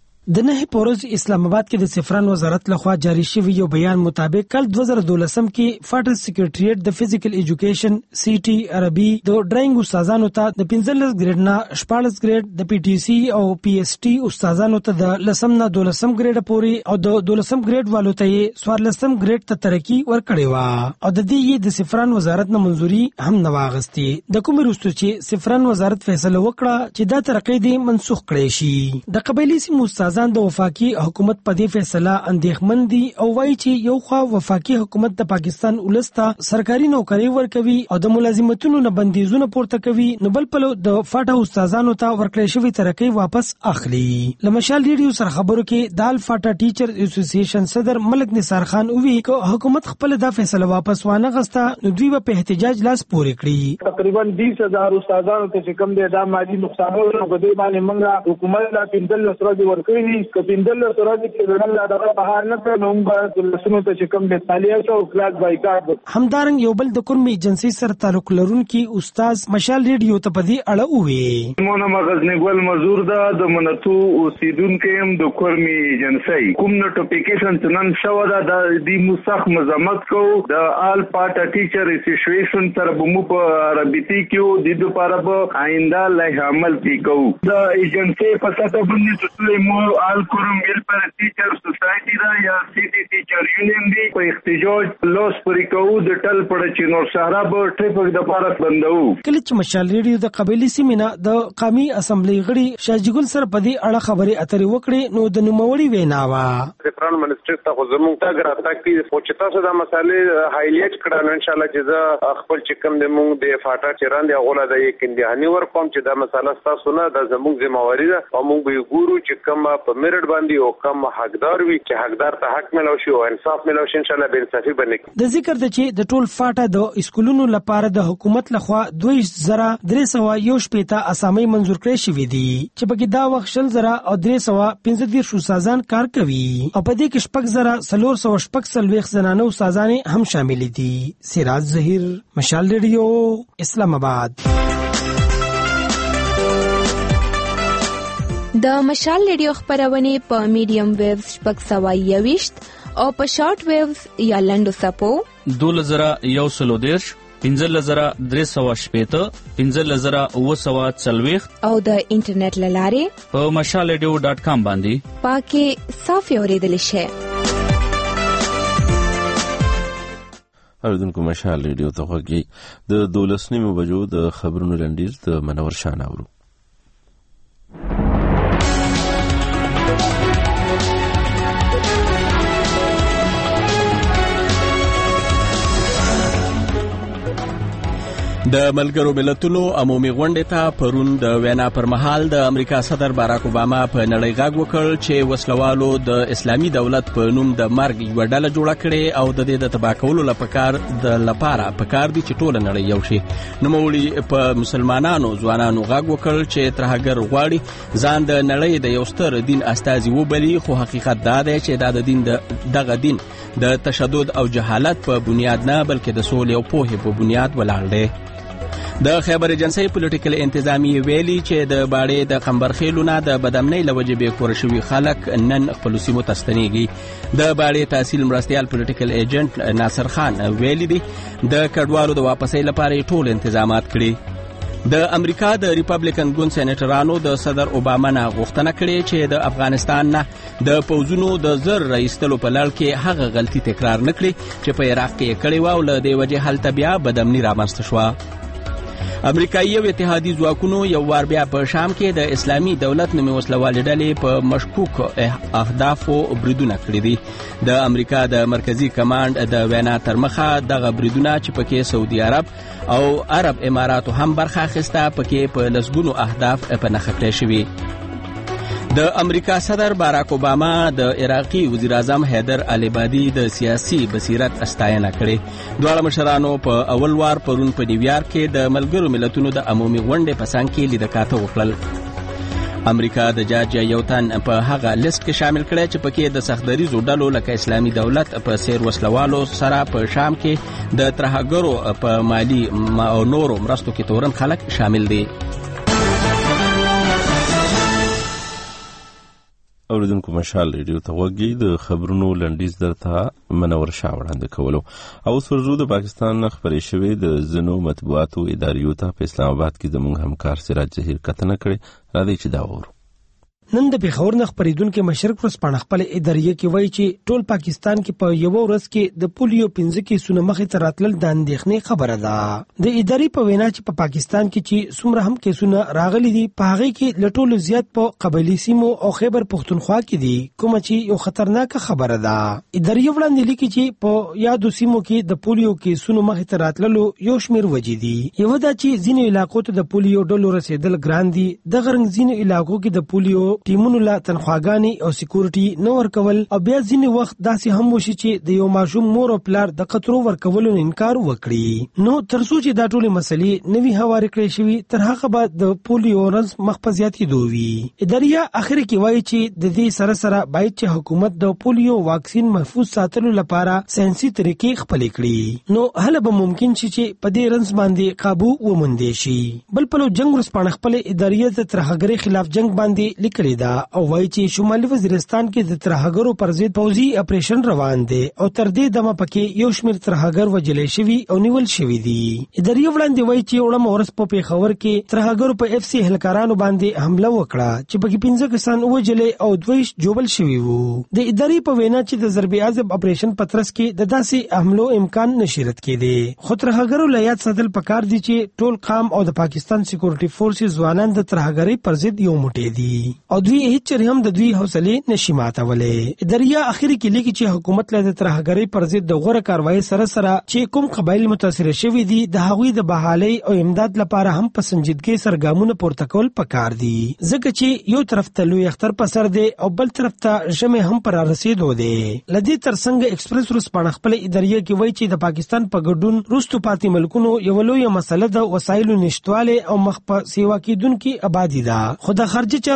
د نه پورز اسلام آباد کې د سفران وزارت لخوا جاری شوی یو بیان مطابق کل 2012 کې فاټل سیکریټریټ د فزیکل ایجوکیشن CT عربي د ډرایینګ استادانو ته د 15 ګریډ نه 14 ګریډ د PTC او PST استادانو ته د 10 نه 12 ګریډ پورې او د 12 ګریډ والو ته 14 ګریډ ته ترقی ورکړې و او د دې د سفران وزارت نه منځوري هم نه واغستي. د کوم وروسته چې سفران وزارت فیصله وکړه چې دا ترقی دې منسوخ کړي شي. د قبایلی سیمو د وفاقي حکومت په دې فیصله اندېښمن دي او وایي چې یو خوا وفاقي حکومت د پاکستان ولسته سرکاري نوکری ورکوي او د ملازمتونو نه بندیزونه پورته کوي، نو بل پلو د فاټه استادانو ته ورکړې شوی ترقی واپس اخلي. لمشال ریډیو سره خبرو کې د الفاټا ټیچر اسوسییشن صدر ملک نثار خان وی چې حکومت خپل دا فیصله واپس وانه غسته، نو دوی په احتجاج لاس پورې کړی. تقریبا 20000 استادانو ته کوم د دا مالی نقصانونو په دې باندې موږ حکومت لا 15 ورځې ورکړي کپیندل سورج کې ورنل دغه بهار نه کړو موږ لسنو ته کوم د تعلیمات او کلاس بایکاټ. همدارنګ یو بل د کوم ایجنسی سره تعلق لرونکي استاد مشال ریډیو ته په دې اړه وویل. مونږ مغزنی ګل مزور ده د منتو اوسیدونکو هم د کورمي ایجنسی کوم نوټیفیکیشن تنن شو ده د دې مسخ مزمت کو د آل پاټا ټیچر اسوسییشن تر بمو په رابطي کې د لپاره به آینده له عمل کو د ایجنسی په ساته باندې ټول مو آل کوم ویل پر ټیچر سوسایټي دا یا سیټي ټیچر یونین دی په احتجاج لوس پرې کوو د ټل پړ چې نور صحرا به ټریفک د پاره بندو. کله چې مشال ریډیو د قبایلی سیمه د قومي اسمبلی غړي شاجګل سره په دې اړه خبرې اترې وکړې، نو د نوموړي وینا وا سفران منسټر ته خو زموږ ته ګرځا کې پوښتنه څه د مسالې هایلایټ کړه ان شاء الله چې زه خپل چکم د موږ د فاټا چیران دی غوړه د یک اندهاني ور کوم چې د مساله تاسو نه د زموږ ذمہواری ده او موږ به ګورو چې کوم په میرټ باندې او کوم حقدار وي چې حقدار ته حق ملو شي او انصاف ملو شي ان شاء الله به انصافي بنې. د ذکر د چې د ټول فاټا د اسکولونو لپاره د حکومت لخوا 2311 اسامي منزور کړې شوې دي چې پکې دا وخت 0 او 315 استادان کار کوي او په دې کې 440 زنانه استادان هم شامل دي. سراج ظهیر، مشال ریډیو، اسلام آباد. د مشال ریډیو خبرونه په میډیم ویو 621 او په شارټ ویوز یا لنډو سپو 2130 15380 15940 او د انټرنیټ لارې په mashalradio.com باندې پاکي صاف اوریدل شي. اوریدونکو مشال ریډیو ته غوږی د 12 بجو د خبرونو لنډیز د منور شاه اورو. د ملګرو ملتونو عمومي غونډې ته پرون د وینا پر مهال د امریکا صدر باراک اوباما په نړۍ غږ وکړ چې وسلوالو د اسلامي دولت په نوم د مرګ یو ډله جوړه کړې او د دې د تباه کولو لپاره پکار دي چې ټول نړۍ یو شي. نوموړي په مسلمانانو ځوانانو غږ وکړ چې ترهګر غواړي ځان د نړۍ د یو ستر دین استازي وبلي، خو حقیقت دا دی چې دا د دین دغه دین د تشدد او جهالت په بنیاد نه بلکې د سولې او پوهې په بنیاد ولاړ دی. د خیبر ایجنسی پولیټیکل انتظامی ویلي چې د باړې د قمبرخیلو نه د بدامنۍ لوجې به کور شوي خلک نن خپل سیمو تستنیږي. د باړې تحصیل مرستيال پولیټیکل ایجنټ ناصر خان ویلي دي د کډوالو د واپسۍ لپاره ټول انتظامات کړي. د امریکا د ریپبلیکن ګوند سېنیټرانو د صدر اوباما نه غوښتنه کړې چې د افغانستان نه د پوځونو د زر رئیستلو په لړ کې هغه غلطي تکرار نکړي چې په عراق کې کړې و او له دې وجې هلته بیا بدامنۍ رامنځته شوه. امریکایي او اتحادي ځواکونو یو وار بیا په شام کې د اسلامي دولت نومي وسلوالې ډلې په مشکوک اهدافو بریدونه کړي دي. د امریکا د مرکزی کمانډ د وینا تر مخه دغه بریدونه چې پکې سعودي عرب او عرب اماراتو هم برخه اخیسته پکې په لسګونو اهداف په نښه کړي شوي. د امریکا صدر باراک اوباما د عراقي وزیر اعظم حیدر العبادي د سیاسي بصیرت استاینه کړې. دواړه مشرانو په اول وار پرون په نیویارک کې د ملګرو ملتونو د عمومي غونډې په څنګ کې لیدکاته وکړل. امریکا د جارجیا یو تن په هغه لیست کې شامل کړی چې پکې د سختدریزو ډلو لکه اسلامي دولت په څیر وسلوالو سره په شام کې د ترهګرو په مالی او نورو مرستو کې تورن خلک شامل دي. اوریدونکو مشال ریډیو ته غوږی د خبرونو لنډیز درته منور شاه وړاندې کولو. او سرزو د پاکستان خبرې شوې د زنو مطبوعاتو اداریو ته په اسلام آباد کې زموږ همکار سراج ظهیر کتنه کړې. راځي چې دا وورو. نن د پیښور نه خبرېدونکو مشرق ورځپاڼه خپل اداریه کې وایي چې ټول پاکستان کې په یو ورځ کې د پولیو 15 کیسونه مخې ته راتلل د اندېښنې خبره ده. د ادارې په وینا چې په پاکستان کې چې څومره هم کیسونه راغلي دي په هغه کې لټول زیات په قبایلی سیمو او خیبر پختونخوا کې دي، کوم چې یو خطرناک خبره ده. ادارې وړاندې لیکي چې په یادو سیمو کې د پولیو کیسونو مخې ته راتللو یو شمیر وجې دي. یو دا چې ځینې علاقو ته د پولیو ډلو رسیدل ګران دي، د غرنګ ځینې علاقو کې د پولیو ټیمونو لا تنخواګانی او سکیورټي نو ورکول او بیا ځینې وخت داسې هم وشي چې د یو ماشوم مور او پلار د قطرو ورکولو انکار وکړي. نو ترڅو چې دا ټول مسلې نوي هوارې کړې شوي تر هغه به د پولیو ورځ مخ په زیاتې دوی. اداریه اخر کې وایي چې د دې سره سره باید چې حکومت د پولیو واکسین محفوظ ساتلو لپاره ساينسي طریقې خپل کړي. نو هله به ممکن شي چې په دې رنځ باندې قابو وموندې شي. بل په جنگ ورسپانه خپل اداریه د ترهګرۍ خلاف جنگ باندې لیکلي دا او وایي چې شمالي وزیرستان کې د ترهګرو پر ضد پوځي اپریشن روان دي او تر دې دمه پکې یو شمیر ترهګر وجلې شوی او نیول شوی دي. اداري وړاندې وایي چې وړم ورس په پیښور کې ترهګرو په اف سي هلکارانو باندې حمله وکړه چې پکې 15 کسان وجلې او 2 جوبل شوی وو. د اداري په وینا چې د ضرب عازب اپریشن پترس کې د داسې حملو امکان نشریت کېدی. خو ترهګرو لیات ساتل پکار دي چې ټول قام او د پاکستان سکیورټي فورسز ځوانان د ترهګرۍ پر ضد یو موټی دي او دوی هیڅ هم د دوی حوصله نشي ماتولې. اداریه اخر کې لیکي چې حکومت له ترهګرۍ پر ضد د غوړه کاروایی سره سره چې کوم قبایل متاثر شوي دي د هغوی د بحالۍ او امداد لپاره هم په سنجیدګۍ سره ګامونه پورته کول پکار دي، ځکه چې یو طرف ته لوی اختر په سر دی او بل طرف ته ژمه هم پر رسیدو دی. لدې ترڅنګ ایکسپریس ورسپانه خپل اداریه کې وایي چې د پاکستان په ګډون روستو پاتې ملکونو یو لوی مسله د وسایلو نشټواله او مخ په سیوا کېدونکو آبادی ده. خو د خارجه چارو صلاح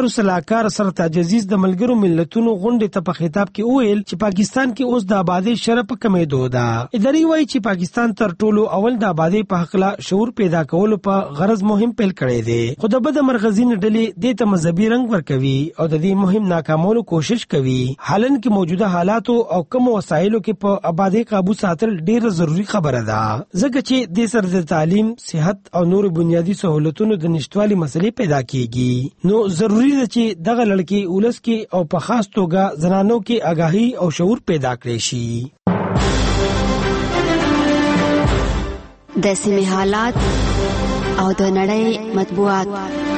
کار سره تعجزیز د ملګرو ملتونو غونډې ته په خطاب کې وویل چې پاکستان کې اوس د آبادی شرف کمېدو ده. اداري وایي چې پاکستان تر ټولو اول د آبادی په حق لا شعور پیدا کولو په غرض مهم پیل کړی دی. خو د بد مرغزین ډلې د ته مذهبي رنګ ورکوي او د دې مهم ناکامولو کوشش کوي. حالن کې موجوده حالاتو او کم وسایلو کې په آبادی قابو ساتل ډیر ضروری خبره ده، ځکه چې د سر د تعلیم، صحت او نور بنیادی سہولتونو د نشټوالي مسلې پیدا کیږي. نو ضروری ده چې دغه لړکی ولس کې او په خاص توګه زنانو کې آگاهی او شعور پیدا کړي شي. د سیمې حالات او د نړۍ مطبوعات.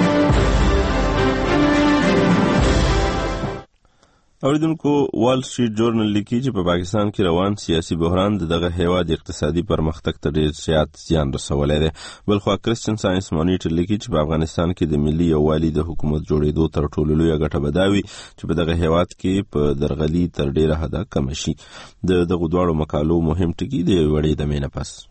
اوریدونکو، وال سټریټ جورنل لیکي چې په پاکستان کې روان سیاسي بحران دغه هیواد اقتصادي پرمختګ ته ډېر زیات زیان رسولی دی. بلخوا کرسچن ساينس مانیټر لیکي چې په افغانستان کې د ملي یووالي د حکومت جوړېدو تر ټولو لویه ګټه به دا وي چې په دغه هیواد کې په درغلي تر ډېره حده کمه شي. د دغو دواړو مقالو مهم ټکي د یوې وړې دمې نه پس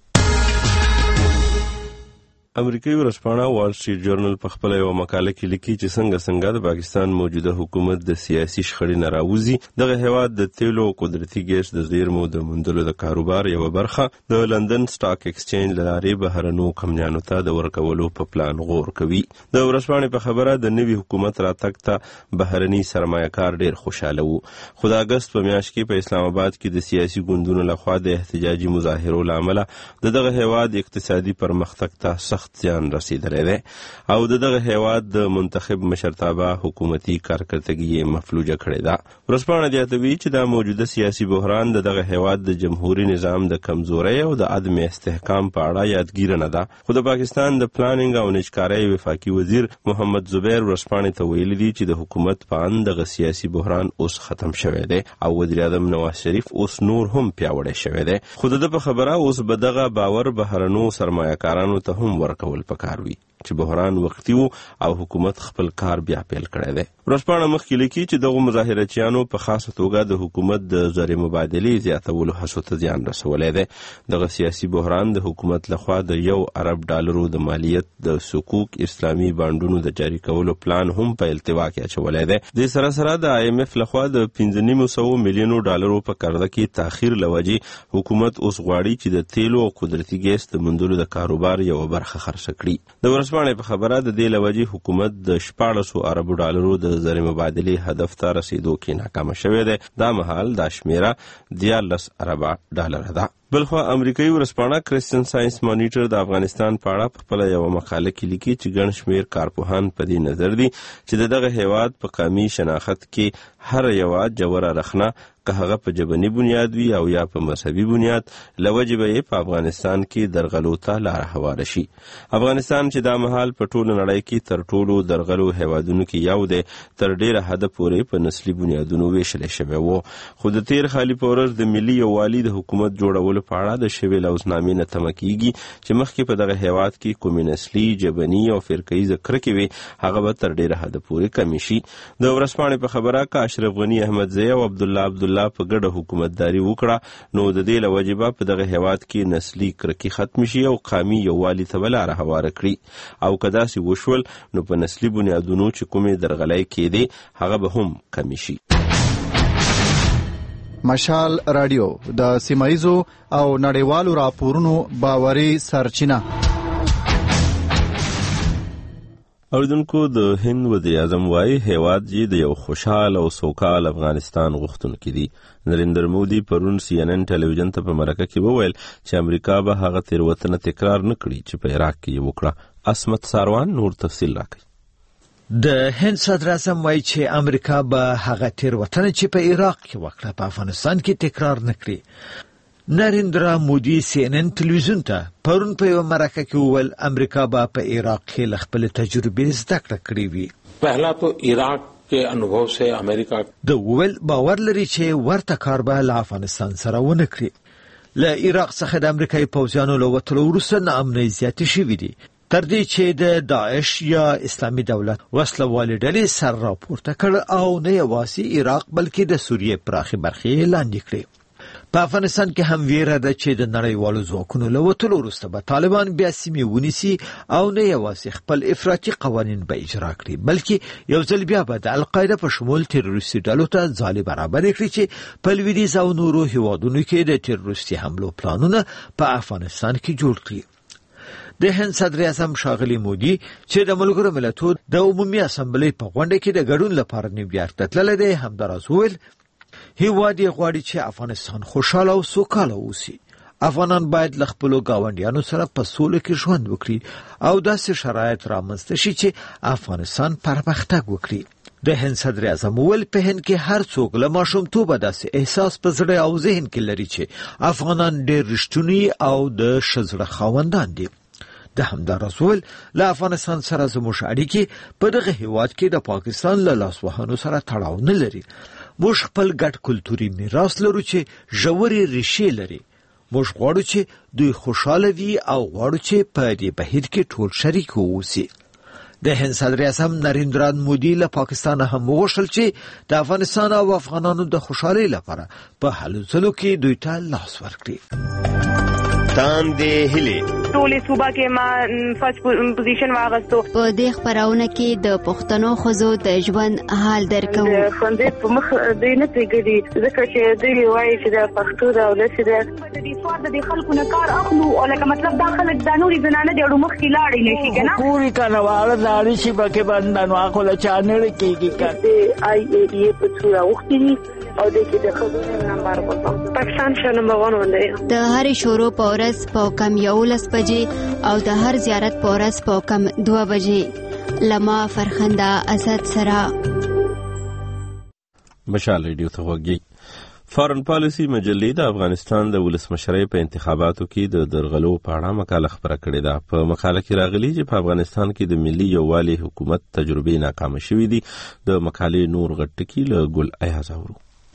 امریکایي ورځپاڼه وال سټریټ جورنل په خپل یو مقاله کې لیکي چې څنګه د پاکستان موجوده حکومت د سیاسي شخړې نه راوځي، دغه هیواد د تیلو او قدرتي ګیس د زیرمو د موندلو د کاروبار یو برخه د لندن سټاک ایکسچینج له لارې بهرنیو کمپنیانو ته د ورکولو په پلان غور کوي. د ورځپاڼې په خبره د نوي حکومت راتګ ته بهرني سرمایه‌کار ډیر خوشاله وو، خو د اګست په میاشت کې په اسلام آباد کې د سیاسي ګوندونو لخوا د احتجاجي مظاهرو لامل دغه هیواد اقتصادي پرمختګ ته سخت زیان رسیدلی دی او دغه هیواد د منتخب مشرتابه حکومتي کارکړتګي مفلوجه کړې ده. ورځپاڼه زیاتوي چې دا موجوده سیاسي بحران دغه هیواد د جمهوریت نظام د کمزورۍ او د عدم استحکام په اړه یادګیره نه ده. خو د پاکستان د پلانینګ او نجکارۍ وفاقي وزیر محمد زبیر ورځپاڼې ته ویلي دي چې د حکومت په اند دغه سیاسي بحران اوس ختم شوی دی او وزیر اعظم نواز شریف اوس نور هم پیاوړی شوی دی. خو د په خبره اوس به دغه باور بهرنو سرمایه‌کارانو ته هم ورکول پکار وي چې بحران وختي وو او حکومت خپل کار بیا پیل کړی دی. ورځپاڼه مخکې لیکي چې دغه مظاهرچیانو په خاصه توګه د حکومت د زر مبادلې زیاتولو هڅو ته زیان رسولی دی. دغه سیاسي بحران د حکومت لخوا د $1 ارب د مالیت د صکوک اسلامي بانډونو د جاری کولو پلان هم په التوا کې اچولی دی. د سره سره د IMF لخوا د $5.9 ملیونو په قرضه کې تاخیر لوجې حکومت اوس غواړي چې د تیلو او قدرتي ګیس د موندلو د کاروبار یو برخه خرڅ کړي. د ورځپاڼې په خبره د دې لوجې حکومت د $14 ارب د زر مبادلې هدف ته رسیدو کې ناکام شوی دی. دا مهال دا شمیره $13 ارب ده. بلخوا امریکایي ورځپاڼه کرسچن ساينس مانیټر د افغانستان په اړه په خپل یو مقاله کې لیکي چې ګڼ شمېر کارپوهان په دې نظر دي چې دغه هیواد په قومي شناخت کې هر یوه جوړه رخنه که هغه په ژبني بنیاد وي او یا په مذهبي بنیاد لوجه به په افغانستان کې درغلو ته لاره هواره شي. افغانستان چې دا مهال په ټوله نړۍ کې تر ټولو درغلو هیوادونو کې یو دی، تر ډیره حده پورې په نسلي بنیادونو ویشلی شوی وو. خو د تیر خالي په ورځ د ملي یووالي د حکومت جوړولو په اړه د شوې لوزنامې نه تمه کیږي چې مخکې په دغه هیواد کې کومې نسلي، ژبني او فرقیزه کرکې وي هغه به تر ډیره حده پورې کمې شي. د ورځپاڼې په خبره که اشرف غني احمدزی او عبدالله په ګډه حکومتداري وکړه نو د دې له وجې به په دغه هیواد کې نسلي کرکې ختم شي او قومي یووالي ته به لاره هواره کړي او که داسې وشول نو په نسلي بنیادونو چې کومې درغلۍ کېدې هغه به هم کمې شي. مشال رادیو د سیمایزو او نړیوالو راپورونو باوري سرچینه. اوریدونکو، د هند وزیر اعظم وايي هیواد یې د یو خوشحال او سوکال افغانستان غوښتونکی دی. نریندر مودي پرون CNN ټلویزیون ته په مرکه کې وویل چې امریکا به هغه تېروتنه تکرار نه کړي چې په عراق کې یې وکړه. عصمت ساروان نور تفصیل راکړي. د هند صدر اعظم وایي چې امریکا به هغه تېروتنه چې په عراق کې وکړه په افغانستان کې تکرار نه کړي. نریندرا مودي CNN ټلویزیون ته پرون په یو مرکه کې وویل امریکا به په عراق کې خپل تجربې زده کړې کړې وي. پهلا تو عراق के अनुभव से America د ویل باور لري چې ورته کار به له افغانستان سره ونه کړي. له عراق څخه د امریکایي پوځیانو له وتلو وروسته ناامنۍ زیاتې شوې دي تر دې چې د داعش یا اسلامي دولت وسلوالې ډلې سر راپورته کړ او نه یوازې عراق بلکې د سوریې پراخې برخې لاندې کړې. په افغانستان کې هم ویره ده چې د نړیوالو ځواکونو له وتلو وروسته به طالبان بیا سیمې ونیسي او نه یوازې خپل افراطي قوانین به اجرا کړي بلکې یو ځل بیا به د القاعده په شمول تروریستي ډلو ته ځالې برابرې کړي چې په لویدیځ او نورو هیوادونو کې د تروریستي حملو پلانونه په افغانستان کې جوړ کړي. د هند صدر اعظم ښاغلي مودي چې د ملګرو ملتونو د عمومي اسامبلې په غونډه کې د ګډون لپاره نیویارک ته تللی دی همداراز وویل هیواد یې غواړي چې افغانستان خوشاله او سوکاله اوسي. افغانان باید له خپلو ګاونډیانو سره په سوله کې ژوند وکړي او داسې شرایط رامنځته شي چې افغانستان پرمختګ وکړي. د هند صدر اعظم وویل په هند کې هر څوک له ماشومتوبه داسې احساس په زړه او ذهن کې لري چې افغانان ډېر رښتونی او د ښه زړه خاوندان دي. د همداراز وویل له افغانستان سره زموږ اړیکې په دغه هیواد کې د پاکستان له لاسوهنو سره تړاو نه لري. موږ خپل ګډ کلتوري میراث لرو چې ژورې ریښې لري. موږ غواړو چې دوی خوشاله وي او غواړو چې په دې بهیر کې ټول شریک اوسي. د هند صدر اعظم نریندرا مودي له پاکستان هم وغوښتل چې د افغانستان او افغانانو د خوشحالۍ لپاره په هلو ځلو کې دوی ته لاس ورکړي. تاندې هلي ټولې صوبه کې ما فرست پوزیشن واغستو. په دې خبرونه کې د پښتنو ښځو د ژوند حال درکو. خوندې په مخ دې نه پیګدي ځکه چې دې وایي چې د پښتو د ولس د دې سواد د خلکو نه کار اخلو او لکه مطلب دا خلک د نوري زنانه د مخ کې لاړې نشي کنه پوری کنه واړه لاړې شي پکې باندې اخو له چانل کېږي کنه آی ای ډی په څوره وختي او د کې د خبرو نمبر وکم پاکستان شه نمبر 1 ولې د هر شورو په ورځ په کم 11 بجې او د هر زیارت په ورځ په کم 2 بجې لما فرخنده اسد سرا مشال ریډیو ته وګي. فارن پالیسی مجلې د افغانستان د ولسمشرۍ په انتخاباتو کې د درغلو په اړه مقاله خبره کړې ده. په مقاله کې راغلي چې په افغانستان کې د ملي یووالي حکومت تجربې ناکامه شوې دي. د مقالې نور غټ ټکي له ګل ایازاورو.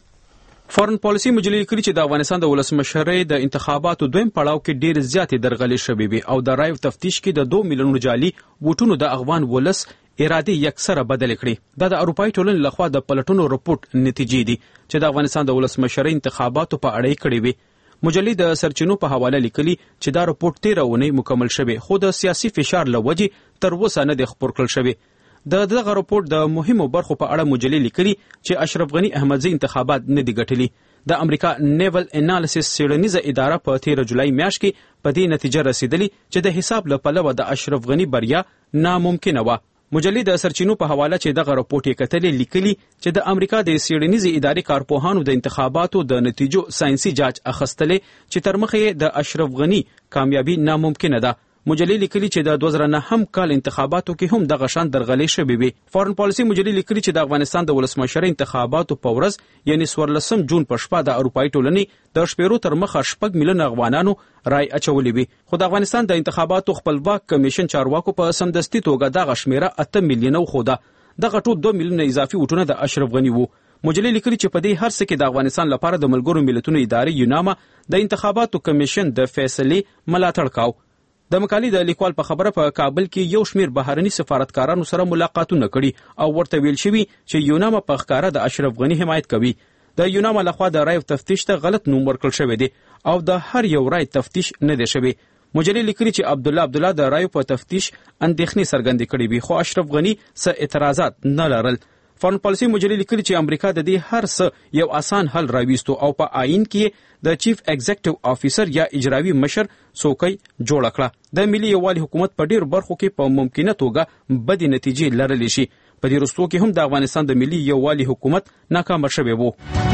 فارن پالیسی مجلې لیکلي چې د افغانستان د ولسمشرۍ د انتخاباتو دویم پړاو کې ډېر زیاتې درغلې شوې وي او د رایو تفتیش کې د 2 میلیون جعلي ووټونو د افغان ولس اراده یکسره بدل کړي. دا د اروپאי ټولنې لخوا د پلټونو رپورټ نتیجې دي چې د افغانستان د ولسمشرۍ انتخاباتو په اړه کړي وي. مجلې د سرچینو په حواله لیکلي چې دا رپورټ 13 اونۍ مکمل شوی خو د سیاسي فشار لوجې تر اوسه نه دی خبر کړل شوی. دغه رپورټ د مهمو برخو په اړه مجلې لیکلي چې اشرف غنی احمدزی انتخابات نه دي ګټلي. د امریکا نیول انالیسس سیړنیزه اداره په 13 جولای میاشت کې په دې نتیجه رسیدلی چې د حساب له پلوه د اشرف غنی بریا ناممکنه و. مجلې د سرچینو په حواله چې دغه رپورټ یې کتلې لیکلي چې د امریکا د سیړنیزې ادارې کارپوهانو د انتخاباتو د نتیجو ساينسي جاج اخستلې چې تر مخه د اشرف غنی کامیابی ناممکنه ده. مجلې لیکلي چې د 2009 کال انتخاباتو کې هم دغه شان درغلې شوې وي. فارن پالیسی مجلې لیکلي چې د افغانستان د ولسمشرۍ انتخاباتو په ورځ یعنی 14 جون په شپه د اروپאי ټولنې د شپېرو تر مخه 6 میلیون افغانانو رای اچولې وي. خو د افغانستان د انتخاباتو خپلواک کمیشن چارواکو په سمدستي توګه دغه شمیره 8 میلیون خو ده. دغه ټول 2 میلیون اضافي وټونه د اشرف غنی وو. مجلې لیکلي چې په دې هر څه کې د افغانستان لپاره د ملګرو ملتونو ادارې یوناما د انتخاباتو کمیشن د فیصلې ملاتړ کاو. د مقالې د لیکوال په خبره په کابل کې یو شمیر بهرني سفارتکارانو سره ملاقاتونه کړي او ورته ویل شوی چې یوناما په ښکارا د اشرف غنی حمایت کوي. د یوناما لخوا د رای تفتیش ته غلط نوم ورکړل شوی دی او د هر یو رای تفتیش نه دی شوی. مجلې لیکلي چې عبدالله د رای په تفتیش اندېښنې څرګندې کړې وي خو اشرف غنی څه اعتراضات نه لرل. فارن پالیسی مجلې لیکلي چې امریکا د دې هر څه یو آسان حل راويستو او په آئین کې د چیف ایگزیکټیو افیسر یا اجرایي مشر څوکۍ جوړ کړه. د ملي یووالي حکومت په ډیر برخو کې په ممکنه توګه بدې نتیجې لرلې شي. په دې وروستو کې هم د افغانستان د ملي یووالي حکومت ناکام شوی وو.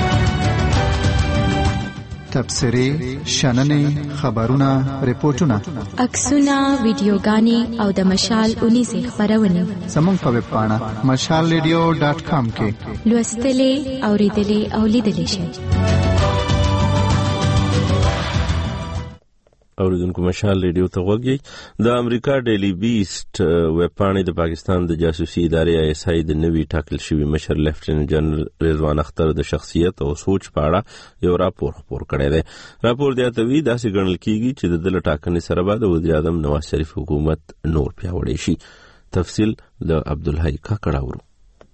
تبصرې، شننې، خبرونه، ریپورتونه، عکسونه، ویډیوګانې او د مشال 19 خبرونه زموږ په ویب پاڼه mashalradio.com کې لوستلې، اوریدلې او لیدلې شئ. اوریدونکو مشال ریډیو ته وګورئ. د امریکا ډیلی بیسټ ویب پاڼې د پاکستان د جاسوسي ادارې ISI د نوي ټاکل شوی مشر لیفټیننټ جنرال رضوان اختر د شخصیت او سوچ په اړه یو راپور خپور کړی دی. راپور د اتوی داسې ګڼل کیږي چې د دل ټاکنې سره به د وزیر اعظم نواز شریف حکومت نور پیاوړی شي. تفصیل د عبدالحی کاکړاورو.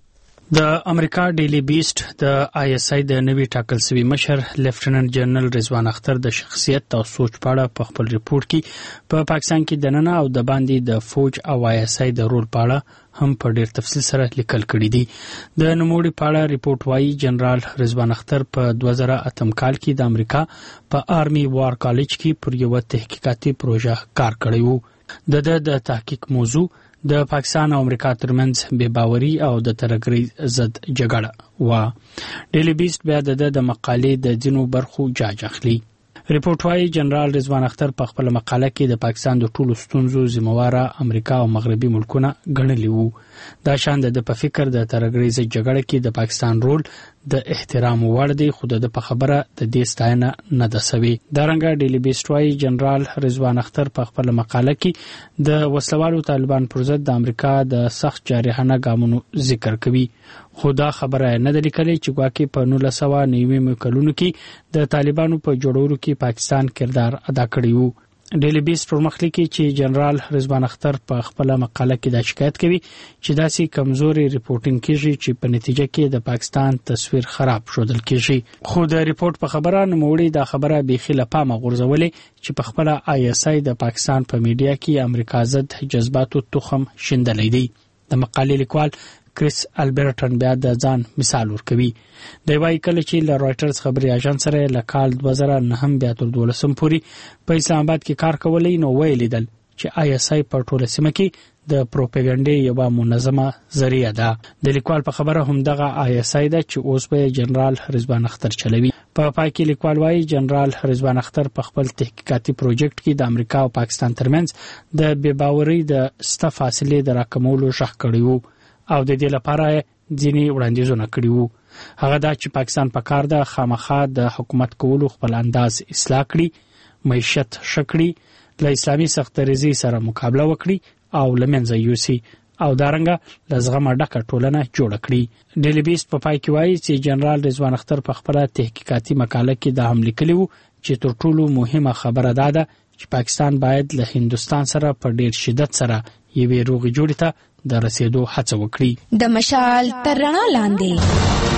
د امریکا ډیلی بیسټ د ISI د نوي ټاکل شوی مشر لیفټیننټ جنرال رضوان اختر د شخصیت او سوچ په اړه په خپل ریپورت کې په پاکستان کې د نن او د باندې د فوج او ISI د رول په اړه هم په ډیر تفصیل سره لیکل کړي دي. د نوموړي په اړه ریپورت وايي جنرال رضوان اختر په 2008 کال کې د امریکا په آرمي وار کالج کې پر یو تحقیقاتي پروژه کار کړی وو. د تحقیق موضوع د پاکستان او امریکا ترمنځ بې باوري او د ترهګرۍ ضد جګړه و. ډیلی بیسټ بیا د مقالې د ځینو برخو جاج اخلي. ریپورت وايي جنرال رضوان اختر په خپل مقاله کې د پاکستان د ټولو ستونزو ذمہواره امریکا او مغربي ملکونه ګڼلي وو. دا شان د په فکر د ترهګرۍ ضد جګړه کې د پاکستان رول د احترام وړ دی، خو د په خبره د دې ستاینه نه ده سوي. دارنګه ډیلی بیسټ وايي جنرال رضوان اختر په خپل مقاله کې د وسلوالو طالبان پر ضد د امریکا د سخت جارحانه ګامونو ذکر کوي، خو دا خبره نه ده لیکلې چې ګواکې په 1990 کلونو کې د طالبانو په جوړولو کې پاکستان کردار ادا کړی وو. ډیلی بیسټ پر مخ لیکي چې جنرال رضوان اختر په خپل مقاله کې دا شکایت کوي چې داسې کمزوري ریپورټینګ کیږي چې په نتیجه کې د پاکستان تصویر خراب شودل کیږي. خو د ریپورت په خبره نوموړي دا خبره بیخي له پامه غورځولې چې په خپل ISI د پاکستان په میډیا کې امریکا ضد جذباتو تخم شیندلې دي. د مقالې لیکوال کریس البرټن بیا د ځان مثال ورکوي. دی وايي کله چې له رائټرز خبري اژانس سره له کال 2009 بیا تر 2012 پورې په اسلام آباد کې کار کولی، نو ویلیدل چې ISI په ټوله سیمه کې د پروپاګاندا یوه منظمه ذریعہ ده. د لیکوال په خبره هم دغه ISI ده چې اوس به جنرال رضوان اختر چلوي. په پای کې لیکوال وايي جنرال رضوان اختر په خپل تحقیقاتي پروژیکټ کې د امریکا او پاکستان ترمنځ د بې باورۍ د سته فاصلې د راکمولو ژغ کړی وو او د دې لپاره ځینې وړاندیزونه کړي وو. هغه دا چې پاکستان په کار ده خامخا د حکومت کولو خپل انداز اصلاح کړي، معیشت ښه کړي، له اسلامي سختدریزۍ سره مقابله وکړي او له منځه یوسي او دارنګه له زغمه ډکه ټولنه جوړه کړي. ډیلی بیسټ په پای کې وایي چې جنرال رضوان اختر په خپل تحقیقاتي مقاله کې دا هم لیکلی وو چې تر ټولو مهمه خبره دا ده چې پاکستان باید له هندوستان سره په ډیر شدت سره یوې روغې جوړې ته د رسیدو هڅه وکړي. د مشال تر رڼا لاندې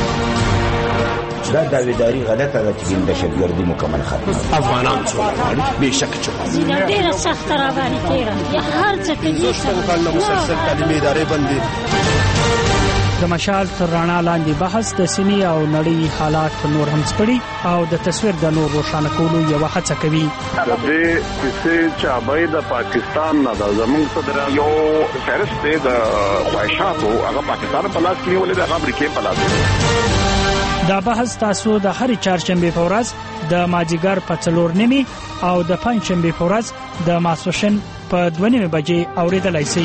دا داویداری غلطه ده چې د دهشتګردي مکمل ختم افغانان څوک غواړي بهشکه چې ډیره سخت راغلي تیره هر څه کې څه مسلسل تعلیمي ادارې بندي. د مشال تر رڼا لاندې بحث د سیمې او نړۍ حالات نور هم سپړي او د تصویر د نور روښانه کولو یو هڅه کوي. د دې کیسې چې ابای د پاکستان نه د زموږ صدر یو فهرست دی د خواهشاتو هغه پاکستان په لاس کې ولې د امریکا په لاس کې. دا بحث تاسو د هرې چهارشنبه په ورځ د مازیګر په 4:30 او د پنځشنبه په ورځ د ماسپښین په 2:30 بجې اوریدلای شئ.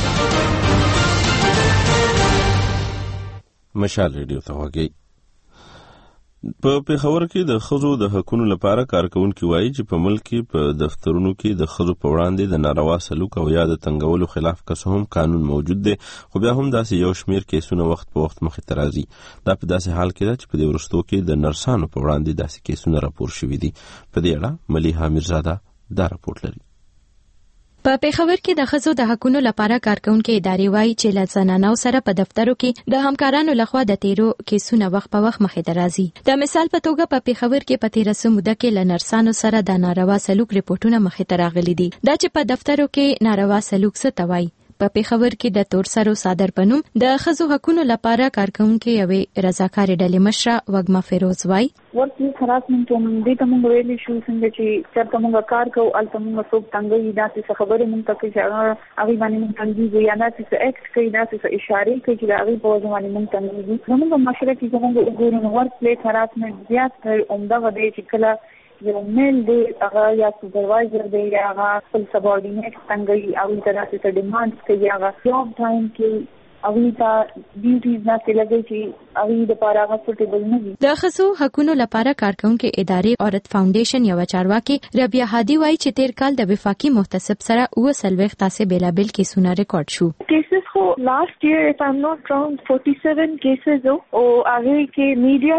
مشال ریډیو ته وګورئ. په پېښور کې د ښځو د حقوقو لپاره کارکونکي وایي چې په ملک کې په دفترونو کې د ښځو په وړاندې د ناروا سلوک او یا د تنګولو خلاف که هم قانون موجود دی، خو بیا هم داسې یو شمیر کیسونه وخت په وخت مخې ته راځي. دا په داسې حال کې ده چې په دې وروستو کې د نرسانو په وړاندې داسې کیسونه راپور شوي دي. په دې اړه ملیحه میرزاده دا راپورټ لري. په پېښور کې د ښځو د حقوقو لپاره کارکونکو ادارې وایي چې له زنانو سره په دفترو کې د همکارانو لخوا د تیرو کیسونه وخت په وخت مخې ته راځي. د مثال په توګه په پېښور کې په تیرسه موده کې له نرسانو سره د ناروا سلوک ریپورتونه مخې ته راغلي دي. دا چې په دفترو کې ناروا سلوک څه ته وایي. په پېښور کې د تور سرو صادر پنوم د ښځو حقوقو لپاره کارکونکو یوې رضاکارې ډلې مشره وګما فیروز وایي ورته هراسمنت دې ته موږ ویلي شو څنګه چې چېرته موږ کار کوو الته موږ څوک څنګه داسې خبرې موږ ته کوي چې هغه باندې موږ څنګه یا داسې اکټ کوي داسې اشاره کوي چې هغه په ځای باندې موږ څنګه موږ مشره کې موږ وګورو ورک پلیس هراسمنت زیات عمده غوډه چې کله یو میل دی هغه یا سوپروایزر دی یا هغه خپل سبارډینیټ څنګه او داسې ډیمانډ کوي هغه جاب ټایم کې او تا ډیوټیز نه لګي چې هغه د لپاره هغه سوټیبل نه دي. د ښځو حقوقو لپاره کارکونکو ادارې عورت فاونډیشن یو چارواکي ربیع هادي وایي چې تیر کال د وفاقي محتسب سره 39 تاسو بلابل کیسونه ریکارډ شو. کیسز خو last year if I'm not wrong 47 cases او هغه کې میډیا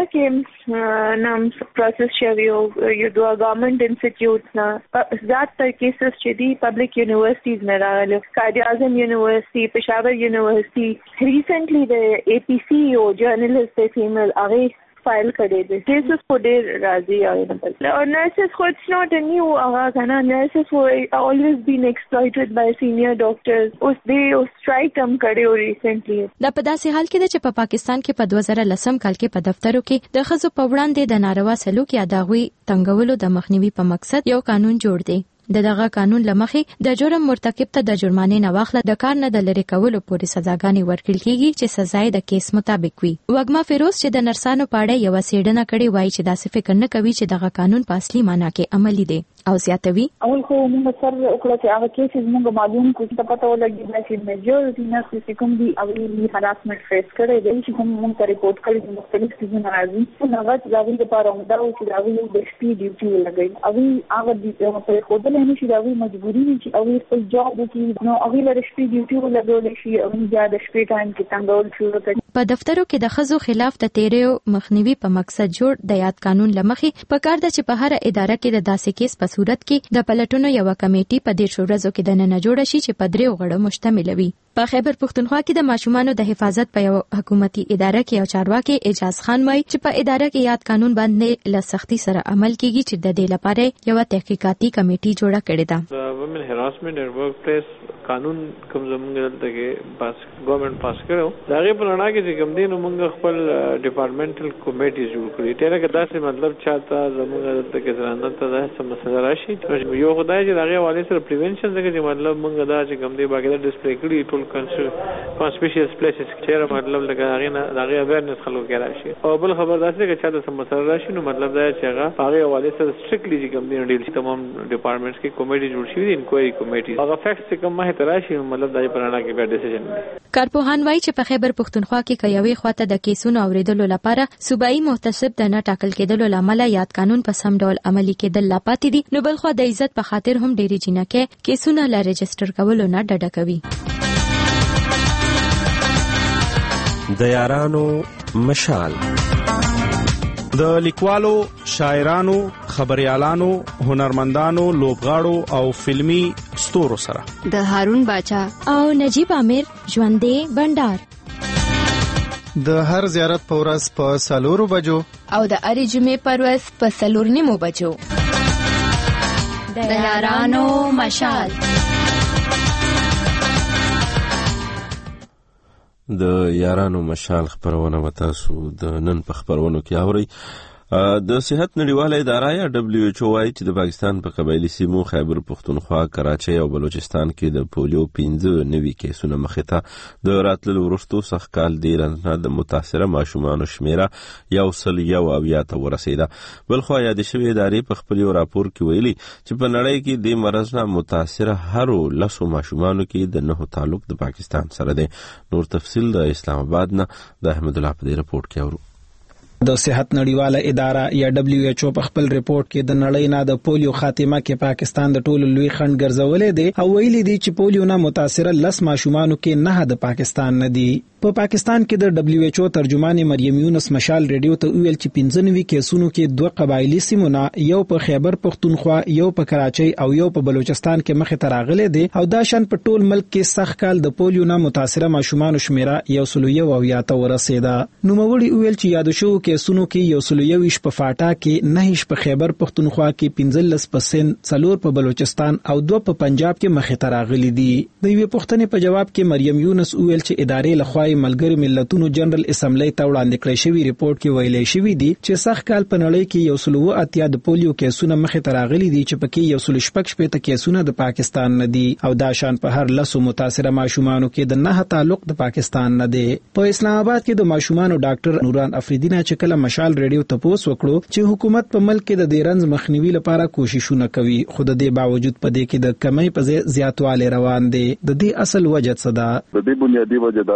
کې نام پروسس شوی او یو د گورنمنت انسټیټیوټس نه زیاتره کیسز چې دی پبلک یونیورسيټیز نه راغلي. قائد اعظم یونیورسيټي، پېښور یونیورسيټي، ریسنټلی د اے پی سی او جرنالست فیمیل هغه فایل کړي دي. کیسز په ډېر راځي او nurses خو it's not a new هغه کنه nurses were always been exploited by senior doctors. اوس دی strike هم کړي او recently دا په داسې حال کې ده چې په پاکستان کې په 2010 کال کې په دفترو کې د ښځو په وړاندې د ناروا سلوک یا د هغوی تنګولو د مخنیوي په مقصد یو قانون جوړ دی. دغه قانون لمخې د جرم مرتکب ته د جرمانې نه واخله د کار نه د لری کولو پورې سزاګانې ورکړل کیږي چې سزا یې د کیس مطابق وي. وګما فیروز چې د نرسانو په اړه یو سیډنه کړي وایي چې داسې فکر نه کوي چې دغه قانون په اصلي معنی کې عملي دی او زیاتوي. اول خو موږ سره وکړه چې هغه کیسز موږ معلوم کړو چې پته ولګي چې میجورټي نرسز چې کوم دي او یې هراسمنت فیس کړي دي چې کوم موږ ته ریپورت کړي چې مختلف څیزونه راځي نو هغه د هغې لپاره همدا و چې هغه د شپې ډیوټي ولګوي. هغه د پرېښودلی نه شي د هغوی مجبوري وي چې هغوی خپل جاب وکړي نو هغوی له د شپې ډیوټي ولګولی شي او بیا د شپې ټایم کې تنګول شروع کړي. په دفترو کې د ښځو خلاف د تیریو مخنیوي په مقصد جوړ د یاد قانون لمخې پکار ده چې په هر اداره کې د داسې کیس په صورت کې د پلټونو یو کمیټي په 10 ورځو کې د نن جوړه شي چې په 3 غړو مشتمل وي. په خیبر پښتونخوا کې د ماشومانو د حفاظت په یو حکومتي اداره کې یو چارواکي اجاز خان وایي چې په اداره کې یاد قانون باندې له سختي سره عمل کیږي چې د دې لپاره یو تحقیقاتي کمیټي جوړه کړې ده. وومن هراسمنت اینڈ ورک پلیس قانون کوم زمونږ دلته کې پاس ګورنمنت پاس کړو دا غي په لړا کې چې کوم دین موږ خپل ډپارټمنټل کمیټي جوړ کړی ته راکه داسې مطلب چاته زمونږ دلته کې ځانته ته سم مسله راشي یو خدای چې دغه والي سره پریونشن څنګه چې مطلب موږ دا چې کوم دی باقي ډسپلی کړی ټول کانسپیشیس پلیسز چې مطلب لکه هغه نه دغه اویرنس خلکو کې راشي او بل خبر داسې چې چاته سم مسله راشي نو مطلب دا چې هغه هغه والي سره سټریکټلی چې کوم دی ډیل تمام ډپارټمنټس کې کمیټي جوړ شوی دی انکوایری کمیټي هغه فیکټس چې کوم تراشي مطلب دای پرانا کې به ډیسیژن کارپوهان وایي چې په خیبر پښتونخوا کې کيوي خواته د کیسونو اوریدلو لپاره صوبایي محتسب د نه ټاکل کېدلو لامل یاد قانون په سم ډول عملي کېدل لا پاتې دي نو بل خو د عزت په خاطر هم ډېری جنکه کیسونه لا ريجستر کولو نه ډډه کوي. د یارانو مشال د لیکوالو، شاعرانو، خبريالانو، هنرمندانو، لوبغاړو او فلمی ستورو سره د هارون باچا او نجیب عامر ژوندې بندر د هر زیارت په ورځ په 4 بجو او د اړې جمعې په ورځ په 4:30 بجو د یارانو مشال. د یارانو مشال خبرونه وتاسو د نن په خبرونو کې اوري. د صحت نړیواله اداره یا دبليو ایچ او وايي چې د پاکستان په قبایلی سیمو خیبر پښتونخوا، کراچۍ او بلوچستان کې د پولیو 15 نوي کیسونه مخته د راتللو وروسته سخت کال دی رانه د متاثره ماشومان شمیره 101 ته ورسیده. بلخو یاد شوی ادارې په خپل راپور کې ویلي چې په نړۍ کې د مرز نه متاثره هرو لسو ماشومانو کې د 9 تعلق د پاکستان سره دی. نور تفصیل د اسلام آباد نه د احمد الله په رپورت کې اورو. د صحت نړیواله اداره یا دبليو ایچ او په خپل ریپورت کې د نړۍ نه د پولیو خاتمه کې پاکستان د ټولو لوی خنډ ګرځولې دي او ویلي دي چې پولیو نه متاثره 10 ماشومانو کې 9 د پاکستان نه دي. په پاکستان کې د دبليو ایچ او ترجمان مریم یونس مشال ریډیو ته ویل چې 95 کیسونو کې 2 قبایلی سیمونه، یو په خیبر پښتونخوا، یو په کراچۍ او یو په بلوچستان کې مخه تراغلي دي او دا شان په ټول ملک کې سخت کال د پولیو نه متاثره ماشومان شمیره 101 ته ورسیده. نو موړي ویل چې یاد شو کیسونو کې 121 په فاټا کې، 9 په خیبر پښتونخوا کې، 15 په سند، 4 په بلوچستان او 2 په پنجاب کې مخه تراغلي دي. د یوې پوښتنې په جواب کې مریم یونس ویل چې ادارې لخوا ملګری ملتونو جنرال اسمبلی ته وړاندې کړی شوی ریپورت کې ویلي شوی دی چې سخت کال په نړۍ کې 180 د پولیو کیسونه مخه تراغلي دي چې پکې 116 کیسونه د پاکستان نه دي او دا شان په هر لسو متاثره ماشومانو کې د 9 تعلق د پاکستان نه دی. په اسلام آباد کې د ماشومانو ډاکټر نوران افریدینا چې کله مشال ریډیو ته پوس وکړو چې حکومت په ملک کې د دیرنز مخنیوي لپاره کوششونه کوي خو د دې باوجود په دې کې د کمی په زیاتواله روان دي. د دې اصل وجه څه ده؟ د دې بنیادی وجه دا ده چې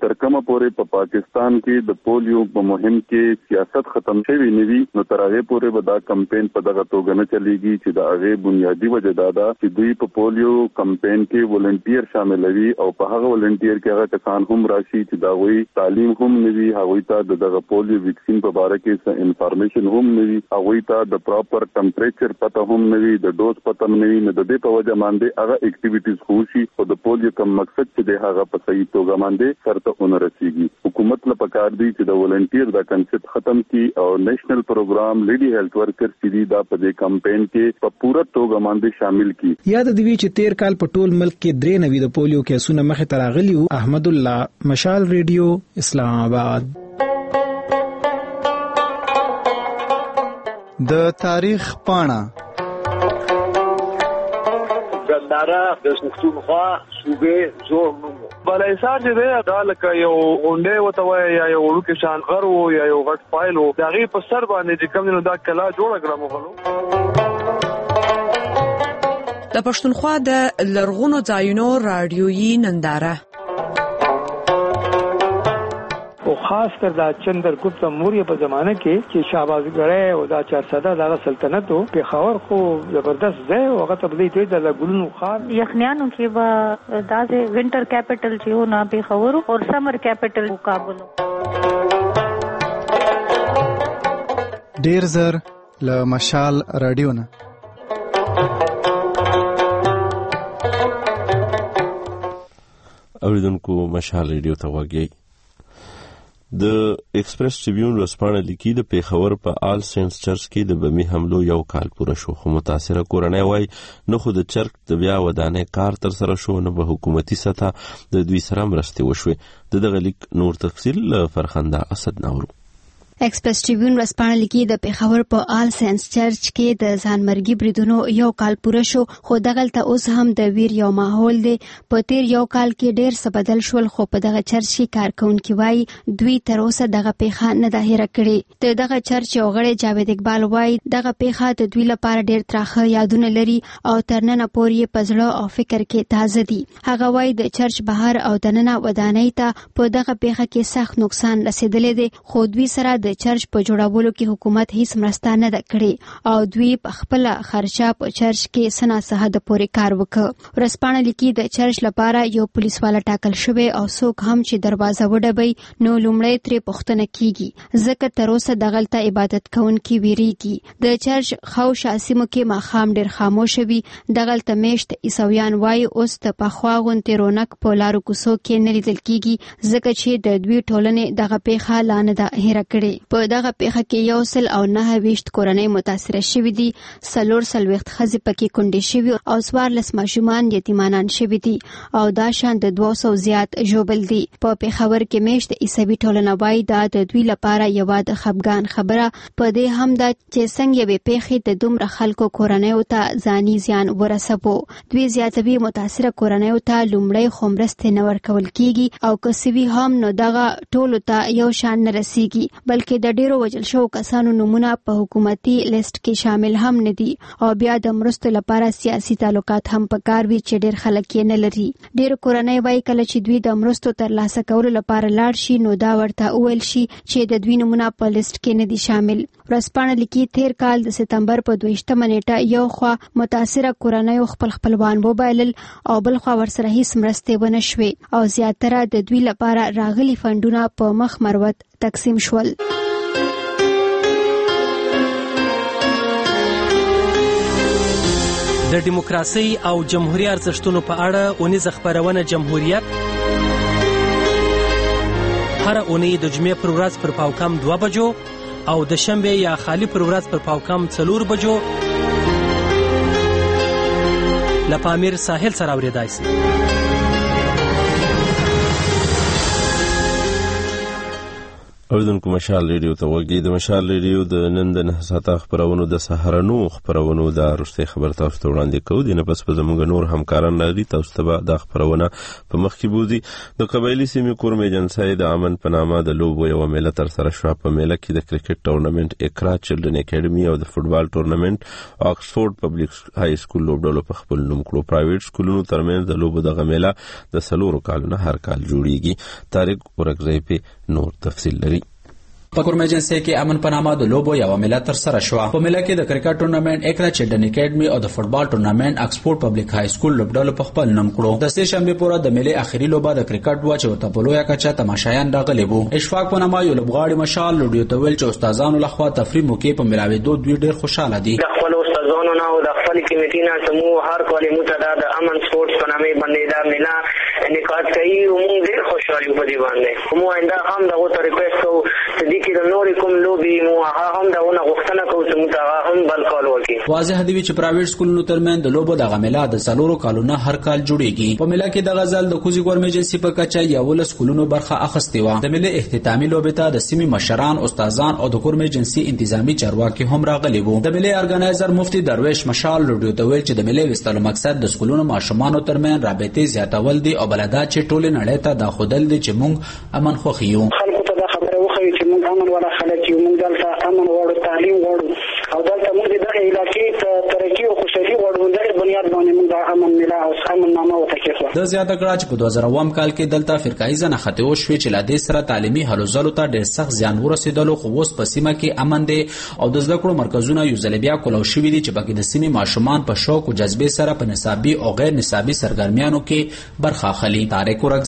تر کومه پورې په پاکستان کې د پولیو په مهم کې سیاست ختم شوی نه وي نو تر هغه پورې به دا کمپاین په دغه توګه نه چلیږي چې د هغه بنیادی وجه دا ده چې دوی په پولیو کمپاین کې ولنټیر شاملوي او په هغه ولنټیر کې هغه کسان هم راشي چې دا وی تعلیم هم نوي هغه ته دغه پولیو ویکسین په اړه کې څه انفارمیشن هم نوي هغه ته د پراپر ټمپریچر پته هم نوي د ډوز پته هم نوي نه د دې په وجه باندې هغه اکټیویټیز خوشي او د پولیو کوم مقصد چې د هغه په صحیح توګه باندې سرته ونرسيږي حکومت له پکار دی چې د ولنټیر دا کنسپټ ختم کړي او نېشنل پروګرام لیډي هیلث ورکر چې دا په دې کمپاین کې په پوره توګه باندې شامل کړي یاد دی چې 13 کال په ټول ملک کې 93 د پولیو کیسونه مخه تراغلی او احمد الله مشال ریډیو اسلام آباد د تاریخ پاڼه ګنداره د پښتونخوا صوبې زور نوم بلایسار چې دا لکه یو اونډه وته وای یا یو ورکه شان غر وو یا یو غټ فایل وو دا غي په سر باندې چې کوم نو دا کلا جوړ کړم غلو د پښتونخوا د لرغونو ځایونو رادیويي ننداره او خاص کر دا چندرګوپت موریه په زمانه کې چې شاهبازګړی او دا 400 دغه سلطنت او پیښور خو زبردست ځای او هغه تبلیغ دی د لګونو خان یخنیانو کې به داسې وینټر کیپټل چې و نه پیښور او سمر کیپټل کابل ډیر زر له مشال رادیو نه اوریدونکو مشال ریډیو ته وګورئ د ایکسپریس ټریبیون ورسپانه لیکي د پیښور په آل سینټس چرچ کې د بمي حملو یو کال پوره شو خو متاثره کورنۍ وای نه خو د چرچ د بیا ودانې کار تر سره شو نه به حکومتي سطح د دوی سره مرستې وشوې دغه لیک نور تفصیل فرخنده اسد ناورو ایکسپریس ټریبیون ورسپانه لیکي د پیښور په آل سینټس چرچ کې د ځانمرګي بریدونو یو کال پوره شو خو دغلته اوس هم د ویر یو ماحول دی په تیر یو کال کې ډیر څه بدل شول خو په دغه چرچ کې کارکونکي وایي دوی تر اوسه دغه پیښه نه ده هېره کړې د دغه چرچ یو غړی جاوید اقبال وایي دغه پیښه د دوی لپاره ډیر تراخه یادونه لري او تر ننه پورې په زړه او فکر کې تازه دي هغه وایي د چرچ بهر او دننه ودانۍ ته په دغه پیښه کې سخت نقصان رسیدلی دی خو دوی سره د چرچ په جوړولو کې حکومت هیڅ مرسته نه ده کړې او دوی په خپل خرچه په چرچ کې سنا سهد پورې کار وکړ ورسپانه لیکي د چرچ لپاره یو پولیس والا ټاکل شوی او څوک هم چې دروازه وډبوي نو لومړی ترې پوښتنه کیږي ځکه تر اوسه دغلته عبادت کوونکي ویریږي د چرچ خو شاسمو کې ماخام ډیر خاموش وي دغلته میشت عیسویان وایي اوس د پخوا غونډې رونق په لارو کوڅو کې نه لیدل کیږي ځکه چې د دوی ټولنې دغه پیښه لا نه ده هېره کړې په دغه پیښه کې 129 کورنۍ متاثره شوې دي 440 ښځې پکې کونډې شوې او 14 ماشومان یتیمانان شوي دي او دا شان د 200 زیات ژوبل دي په پیښور کې میشت عیسوي ټولنه وایي دا د دوی لپاره یوه د خفګان خبره په دې هم ده چې څنګه یوې پیښې د دومره خلکو کورنیو ته ځاني زیان ورسوو دوی زیاتوي متاثره کورنیو ته لومړی خو مرستې نه ورکول کیږي او که څه وي هم نو دغه ټولو ته یو شان نه رسیږي بلکې د ډیرو وجل شو کسانو نمونه په حکومتي لیست کې شامل هم نه دي او بیا د مرستو لپاره سیاسي تعلقات هم پکار وي چې ډیر خلک یې نه لري ډیر کورنۍ وایي کله چې دوی د مرستو ترلاسه کولو لپاره لاړ شي نو دا ورته وویل شي چې د دوی نمونه په لیست کې نه دي شامل ورسپانه لیکي تیر کال د سپتمبر په 22 نیټه یو خوا متاثره کورنۍ خپل خپلوان وبایلل او بل خوا ورسره هیڅ مرستې ونه شوې او زیاتره د دوی لپاره راغلي فندونه په مخ مروت تقسیم شول د دیموکراسي او جمهوریت ارزښتونو په اړه اونیزه خبرونه جمهوریت هر اونۍ د جمعې پر ورځ پر پاوکم 2 بجو او د شنبه یا خالی پر ورځ پر پاوکم 4 بجو لپامیر ساحل سره اوریدای شي اوریدونکو مشال ریډیو ته وګورئ. د مشال ریډیو د نن د 9 خبرونو د سهارنو خبرونو د وروستي خبر تاسو ته وړاندې کوو. د نه پس په زموږ نور همکاران لري تاسو ته د خبرونه په مخ کې بوزي. د قبایلی سیمې کورم ایجنسۍ د امن په نامه د لوبو یو میله تر سره شو. په میله کې د کرکټ ټورنمنت اقرا چلډرن اکیډمي او د فوتبال ټورنمنت آکسفورد پبلک های سکول لوبډلو په خپل نوم کړو. پرایویټ سکولونو ترمنځ د لوبو دغه میله د 4 کالونو هر کال جوړیږي. طارق ورغزی په نور تفصیل لري. په کورم ایجنسۍ کې امن په نامه د لوبو یو میله تر سره شو. په میله کې د کرکټ ټورنمنت اقرا چلډرن اکیډمي او د فوتبال ټورنمنت آکسفورد پبلک های سکول لوبډلو په خپل نوم کړو. د سه شنبه پورې د میله اخیری لوبه د کرکټ و چې ورته په لویه کچه تماشایان راغلي وو. اشفاق په نامه یو لوبغاړي مشال لوډیو ته ویل چې استادانو لخوا تفریح موقع په ملاویدو دوی ډیر خوشاله دي. د خپل استادانو نه او د خپل کمیټې نه سمو هر کال متعدد د امن سپورتس په نامه باندې دا میله انعقاد کوي او موږ ډیر خوشاله یو په دې باندې. مو آینده هم دغه ته ریکوست کوو چې د کې د نورې کوم لوبي مو هم دغه غوښتنه کوو چې موږ هم بل کال وکړو. واضح دی چې پرایویټ سکولونو ترمن د لوبو دغه میله د 4 کالونو هر کال جوړیږي. په میله کې د غزل د کوزي ګورم ایجنسۍ په کچه یو له سکولونو برخه اخیستې و. د میله اختتامي لوبه ته د سیمې مشران، استادان او د ګورم ایجنسۍ انتظامی چارواکي هم راغلي وو. د میله ارګنایزر مفتی درویش مشال لوډیو ته ویل چې د میله وستلو مقصد د سکولونو ماشومان ترمن رابطې زیاتول دي او بلدا چې ټول نړۍ ته دا خودل دي چې موږ امن خوښیو. خلکو ته دا خبره وخی چې موږ امن ولا خلک یو، موږ دلته امن غواړو، تعلیم غواړو او دلته موږ د علاقې ته ترقی او خوشحالي غواړو. د بنیاد باندې موږ د امن میله او امن نامه وتکیخو. د زیاته کړه چې په 2000 کال کې دلته فرقایي زنخته او شوې چې لا د سره تعلیمي هلو ځلو ته ډېر سخت زیان ورسېدلو. خو اوس په سیمه کې امن دي او د زده کړو مرکزونه یو ځل بیا کولو شوې دي چې پکې د سیمې ماشومان په شوق او جذبې سره په نصابي او غیر نصابي سرګرمیانو کې برخه اخلي. طارق